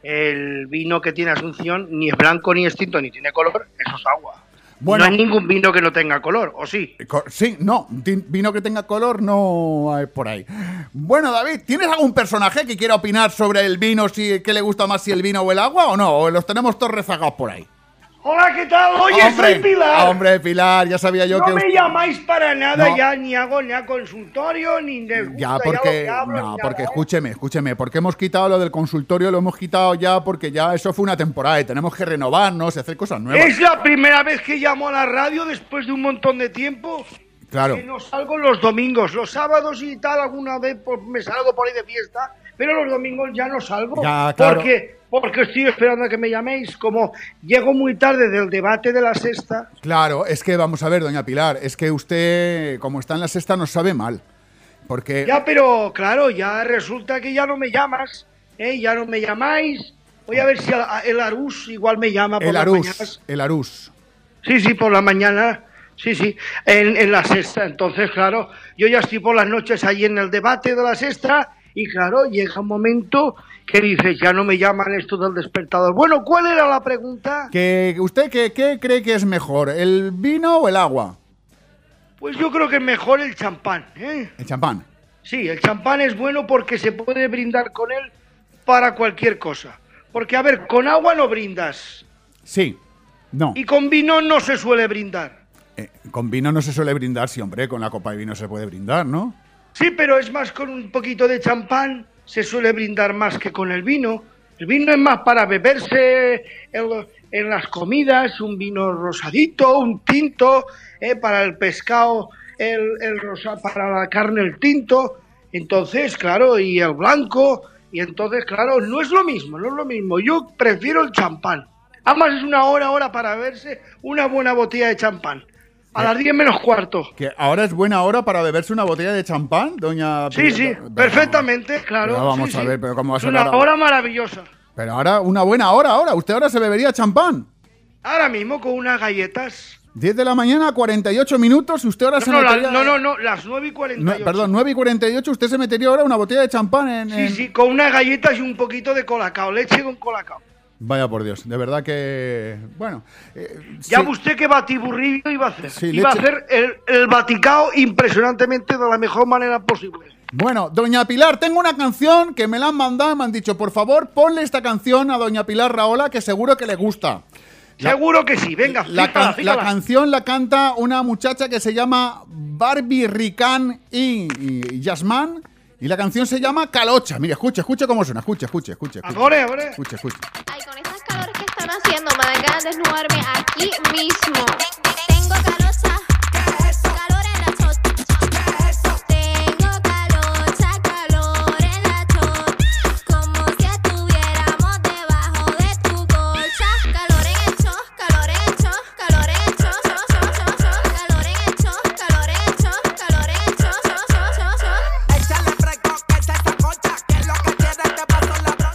S2: el vino que tiene Asunción, ni es blanco, ni es tinto, ni tiene color, eso es agua. Bueno, no hay ningún vino que no tenga color, ¿o sí?
S4: Sí, no, vino que tenga color no hay por ahí. Bueno, David, ¿tienes algún personaje que quiera opinar sobre el vino, qué le gusta más, si el vino o el agua, o no? ¿O los tenemos todos rezagados por ahí?
S2: Hola, ¿qué tal? Oye, soy Pilar.
S4: Hombre, Pilar, ya sabía yo que...
S2: No me llamáis para nada ya, ni hago ni a consultorio, ni de...
S4: Ya, porque... porque escúcheme, porque hemos quitado lo del consultorio, lo hemos quitado ya porque ya eso fue una temporada y tenemos que renovarnos y hacer cosas nuevas.
S2: Es la primera vez que llamo a la radio después de un montón de tiempo.
S4: Claro.
S2: Que no salgo los domingos, los sábados y tal, alguna vez me salgo por ahí de fiesta, pero los domingos ya no salgo.
S4: Ya, claro.
S2: Porque estoy esperando a que me llaméis, como llego muy tarde del debate de la sexta.
S4: Claro, es que vamos a ver, doña Pilar, es que usted, como está en la sexta, nos sabe mal. Porque...
S2: Ya, pero claro, ya resulta que ya no me llamas, ya no me llamáis. Voy a ver si el Arús igual me llama por las mañanas.
S4: El Arús.
S2: Sí, por la mañana. Sí, en la sexta. Entonces, claro, yo ya estoy por las noches ahí en el debate de la sexta y claro, llega un momento que dices, ya no me llaman esto del despertador. Bueno, ¿cuál era la pregunta?
S4: ¿Usted qué cree que es mejor, el vino o el agua?
S2: Pues yo creo que es mejor el champán, ¿eh?
S4: ¿El champán?
S2: Sí, el champán es bueno porque se puede brindar con él para cualquier cosa. Porque, a ver, con agua no brindas.
S4: Sí, no.
S2: Y con vino no se suele brindar.
S4: Con vino no se suele brindar, sí, hombre, con la copa de vino se puede brindar, ¿no?
S2: Sí, pero es más con un poquito de champán, se suele brindar más que con el vino. El vino es más para beberse en las comidas, un vino rosadito, un tinto, para el pescado, el rosa, para la carne el tinto, entonces, claro, y el blanco, y entonces, claro, no es lo mismo. Yo prefiero el champán. Además es una hora para beberse una buena botella de champán. A las 10 menos cuarto.
S4: ¿Que ahora es buena hora para beberse una botella de champán, doña?
S2: Sí, perfectamente, claro.
S4: Pero vamos a ver, pero ¿cómo va a ser
S2: una hora maravillosa.
S4: Pero ahora, una buena hora ahora. ¿Usted ahora se bebería champán?
S2: Ahora mismo con unas galletas.
S4: 10 de la mañana, 48 minutos, usted ahora se metería...
S2: No, las 9:48.
S4: Perdón, 9:48, usted se metería ahora una botella de champán en...
S2: Sí, con unas galletas y un poquito de colacao, leche con colacao.
S4: Vaya por Dios, de verdad que... Bueno...
S2: ya usted qué batiburrillo iba a hacer.
S4: Sí,
S2: iba a hacer el baticao impresionantemente de la mejor manera posible.
S4: Bueno, doña Pilar, tengo una canción que me la han mandado y me han dicho, por favor, ponle esta canción a doña Pilar Rahola, que seguro que le gusta.
S2: Seguro que sí, venga, fíjala.
S4: La canción la canta una muchacha que se llama Barbie Ricán y Yasmán, y la canción se llama Calocha. Mira, escucha cómo suena, escucha.
S2: Ahora.
S4: Escucha.
S14: Ay, con estas calores que están haciendo, me dan ganas de desnudarme aquí mismo. Tengo calocha, calor en la chocha. Tengo calocha, calor en la chocha.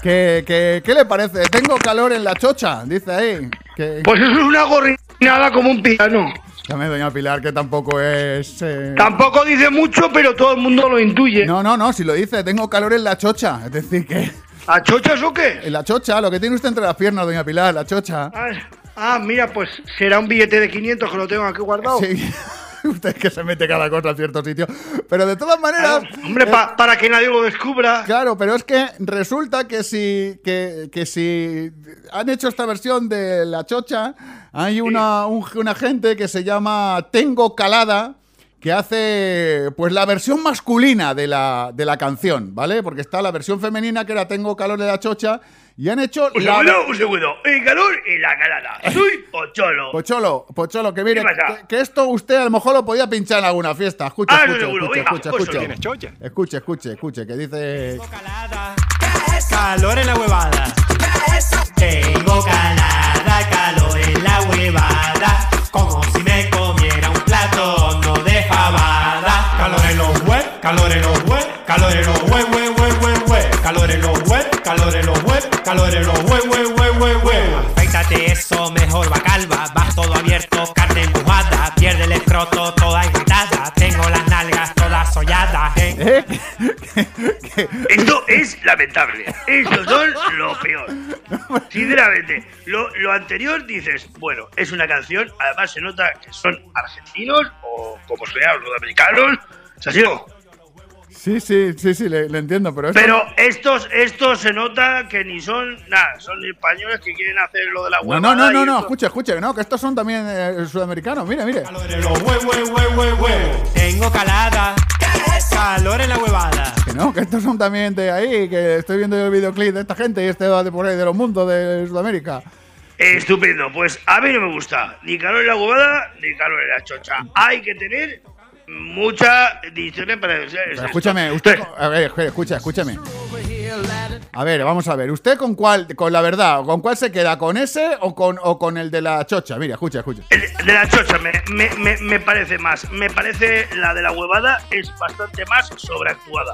S4: ¿Qué le parece? Tengo calor en la chocha, dice ahí.
S2: Pues eso es una gorrinada como un piano.
S4: Dame, doña Pilar, que tampoco es...
S2: Tampoco dice mucho, pero todo el mundo lo intuye.
S4: No, si lo dice, tengo calor en la chocha. Es decir, que...
S2: ¿A chochas o qué?
S4: En la chocha, lo que tiene usted entre las piernas, doña Pilar, la chocha.
S2: Mira, pues será un billete de 500 que lo tengo aquí guardado.
S4: Sí. Usted que se mete cada cosa a cierto sitio. Pero de todas maneras...
S2: hombre, para que nadie lo descubra.
S4: Claro, pero es que resulta que si han hecho esta versión de la chocha, hay una gente que se llama Tengo Calada, que hace pues la versión masculina de la canción, ¿vale? Porque está la versión femenina, que era Tengo calor de la chocha, y han hecho...
S2: Un segundo. El calor y la calada. Soy Pocholo.
S4: Pocholo, que mire, que esto usted a lo mejor lo podía pinchar en alguna fiesta. Escuche, que dice...
S15: Calor en la huevada. Tengo calada, calor en la huevada. Como si me comiera un plato no de fabada. Calor en los web, calor en los web, calor en los web, calor en los web, calor en los web, calor en los web. Afeítate eso, mejor va calva, vas todo abierto, carne empujada, pierde el escroto toda encantada, tengo las nalgas todas solladas,
S2: Esto es lamentable. Estos son lo peor. Sinceramente, lo anterior dices, bueno, es una canción, además se nota que son argentinos o como sean los sudamericanos. ¿Se ha sido?
S4: Sí, le entiendo, pero...
S2: Estos se nota que ni son nada, son españoles que quieren hacer lo de la huevada.
S4: No, escuche, no, que estos son también sudamericanos, mire.
S15: Tengo calada, calor en la huevada.
S4: Que no, que estos son también de ahí, que estoy viendo el videoclip de esta gente y este va de por ahí de los mundos de Sudamérica.
S2: Estupendo, pues a mí no me gusta ni calor en la huevada ni calor en la chocha. Hay que tener mucha ediciones para decir.
S4: Escúchame, usted. A ver, escúchame. A ver, vamos a ver. ¿Usted con la verdad, con cuál se queda? ¿Con ese o con el de la chocha? Mira, escucha.
S2: El de la chocha me parece más. Me parece la de la huevada es bastante más sobreactuada.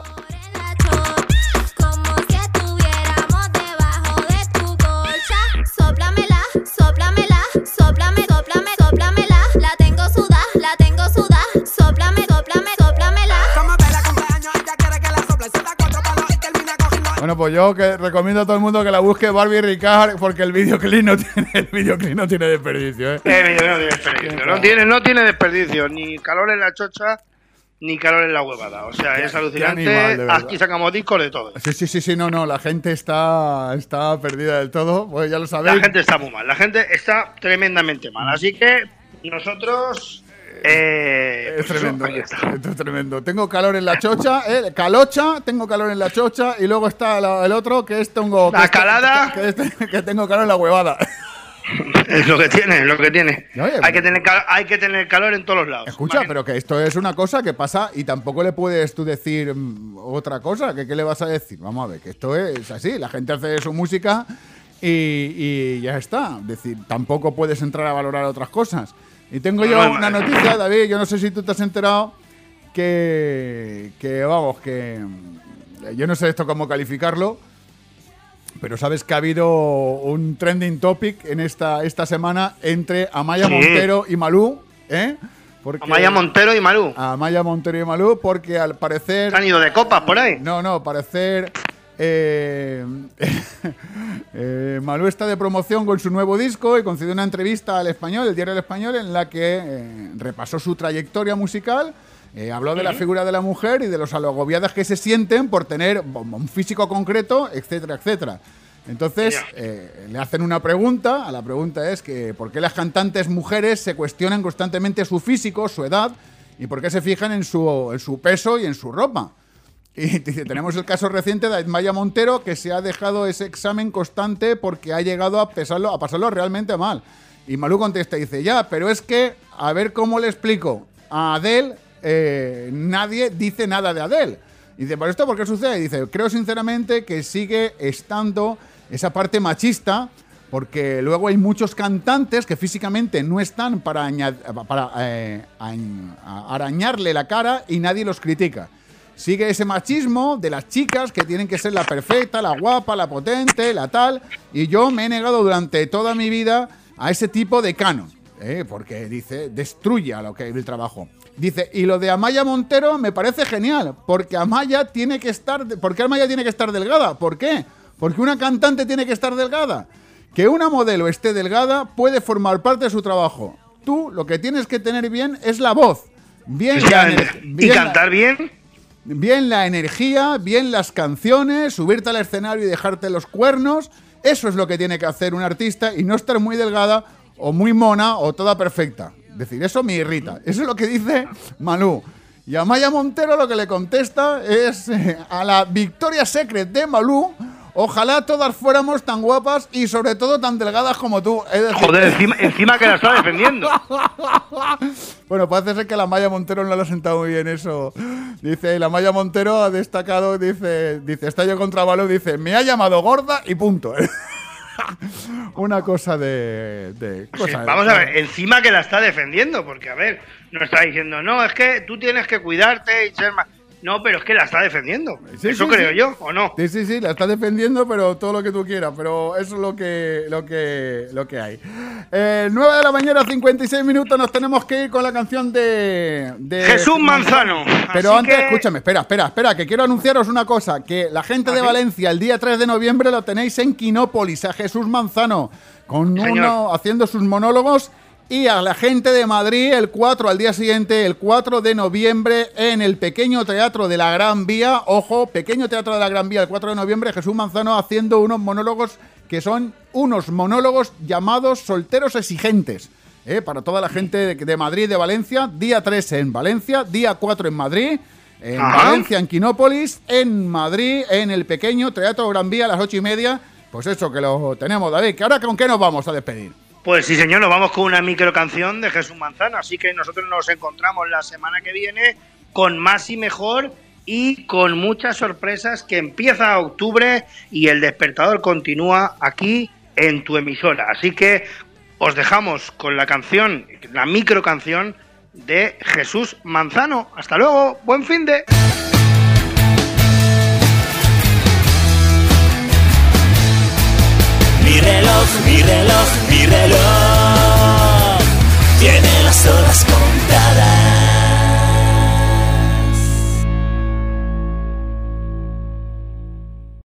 S5: Como si estuviéramos debajo de tu colcha. Sóplamela, sóplamela, sóplame, sóplame, sóplamela. La tengo sudada. Sóplame, sóplamela.
S4: Bueno, pues yo que recomiendo a todo el mundo que la busque Barbie Ricard, porque el videoclip no tiene desperdicio, ¿eh?
S2: El videoclip no tiene desperdicio. No tiene desperdicio. Ni calor en la chocha, ni calor en la huevada. O sea, es alucinante.
S4: Animal,
S2: aquí sacamos discos de todo.
S4: Sí, no, la gente está perdida del todo, pues ya lo sabéis.
S2: La gente está muy mal, la gente está tremendamente mal. Así que nosotros...
S4: es tremendo, esto es tremendo. Tengo calor en la chocha, tengo calor en la chocha, y luego está el otro que es tengo...
S2: La calada.
S4: Que tengo calor en la huevada.
S2: Es lo que tiene.
S4: Oye,
S2: hay que tener calor en todos los lados.
S4: Escucha, pero que esto es una cosa que pasa y tampoco le puedes tú decir otra cosa. ¿Qué le vas a decir? Vamos a ver, que esto es así. La gente hace su música y ya está. Es decir, tampoco puedes entrar a valorar otras cosas. Y tengo yo una noticia, David, yo no sé si tú te has enterado que yo no sé esto cómo calificarlo, pero sabes que ha habido un trending topic en esta semana entre Amaya Montero y Malú, ¿eh?
S2: Amaya Montero y Malú,
S4: porque al parecer...
S2: ¿Han ido de copas por ahí?
S4: No, parecer... Malú está de promoción con su nuevo disco y concedió una entrevista al Español, el diario El Español, en la que repasó su trayectoria musical, habló de la figura de la mujer y de los agobiadas que se sienten por tener un físico concreto, etcétera, etcétera. Entonces le hacen una pregunta, la pregunta es que ¿por qué las cantantes mujeres se cuestionan constantemente su físico, su edad, y por qué se fijan en su peso y en su ropa? Y tenemos el caso reciente de Amaya Montero, que se ha dejado ese examen constante porque ha llegado a pasarlo realmente mal. Y Malú contesta y dice, pero es que, a ver cómo le explico. A Adele, nadie dice nada de Adele. Y dice, ¿pero esto por qué sucede? Y dice, creo sinceramente que sigue estando esa parte machista, porque luego hay muchos cantantes que físicamente no están para arañarle la cara y nadie los critica. sigue ese machismo de las chicas que tienen que ser la perfecta, la guapa, la potente, la tal, y yo me he negado durante toda mi vida a ese tipo de canon, porque dice, destruye a lo que es el trabajo. Dice, y lo de Amaya Montero me parece genial, porque Amaya tiene que estar delgada. ¿Por qué? Porque una cantante tiene que estar delgada. Que una modelo esté delgada puede formar parte de su trabajo. Tú lo que tienes que tener bien es la voz.
S2: ¿Y cantar bien?
S4: Bien la energía, bien las canciones, subirte al escenario y dejarte los cuernos. Eso es lo que tiene que hacer un artista y no estar muy delgada o muy mona o toda perfecta. Es decir, eso me irrita. Eso es lo que dice Malú. Y a Amaya Montero lo que le contesta es a la Victoria's Secret de Malú, ojalá todas fuéramos tan guapas y sobre todo tan delgadas como tú. Es decir,
S2: joder, encima que la está defendiendo.
S4: Bueno, parece ser que la Amaya Montero no le ha sentado muy bien eso. Dice, la Amaya Montero ha destacado, dice, está yo contra Malú, dice, me ha llamado gorda y punto. Una cosa de
S2: sí, vamos a ver, encima que la está defendiendo, porque a ver, no está diciendo, no, es que tú tienes que cuidarte y ser más. No, pero es que la está defendiendo. Sí, eso sí, creo yo, ¿o no?
S4: Sí, la está defendiendo, pero todo lo que tú quieras. Pero eso es lo que hay. 9 de la mañana, 56 minutos, nos tenemos que ir con la canción de
S2: Jesús Manzano.
S4: Pero así antes, escúchame, espera, que quiero anunciaros una cosa. Que la gente de Valencia, el día 3 de noviembre, lo tenéis en Quinópolis, a Jesús Manzano, con uno haciendo sus monólogos. Y a la gente de Madrid, el 4 al día siguiente, el 4 de noviembre, en el Pequeño Teatro de la Gran Vía. Ojo, Pequeño Teatro de la Gran Vía, el 4 de noviembre, Jesús Manzano haciendo unos monólogos que son unos monólogos llamados solteros exigentes. Para toda la gente de Madrid y de Valencia. Día 3 en Valencia, día 4 en Madrid, en Valencia, en Quinópolis, en Madrid, en el Pequeño Teatro Gran Vía a las 8:30. Pues eso, que lo tenemos, David. ¿Que ahora con qué nos vamos a despedir?
S2: Pues sí, señor, nos vamos con una micro canción de Jesús Manzano, así que nosotros nos encontramos la semana que viene con más y mejor y con muchas sorpresas, que empieza octubre y el despertador continúa aquí en tu emisora. Así que os dejamos con la canción, la micro canción de Jesús Manzano. Hasta luego, buen finde.
S3: Mi reloj tiene las horas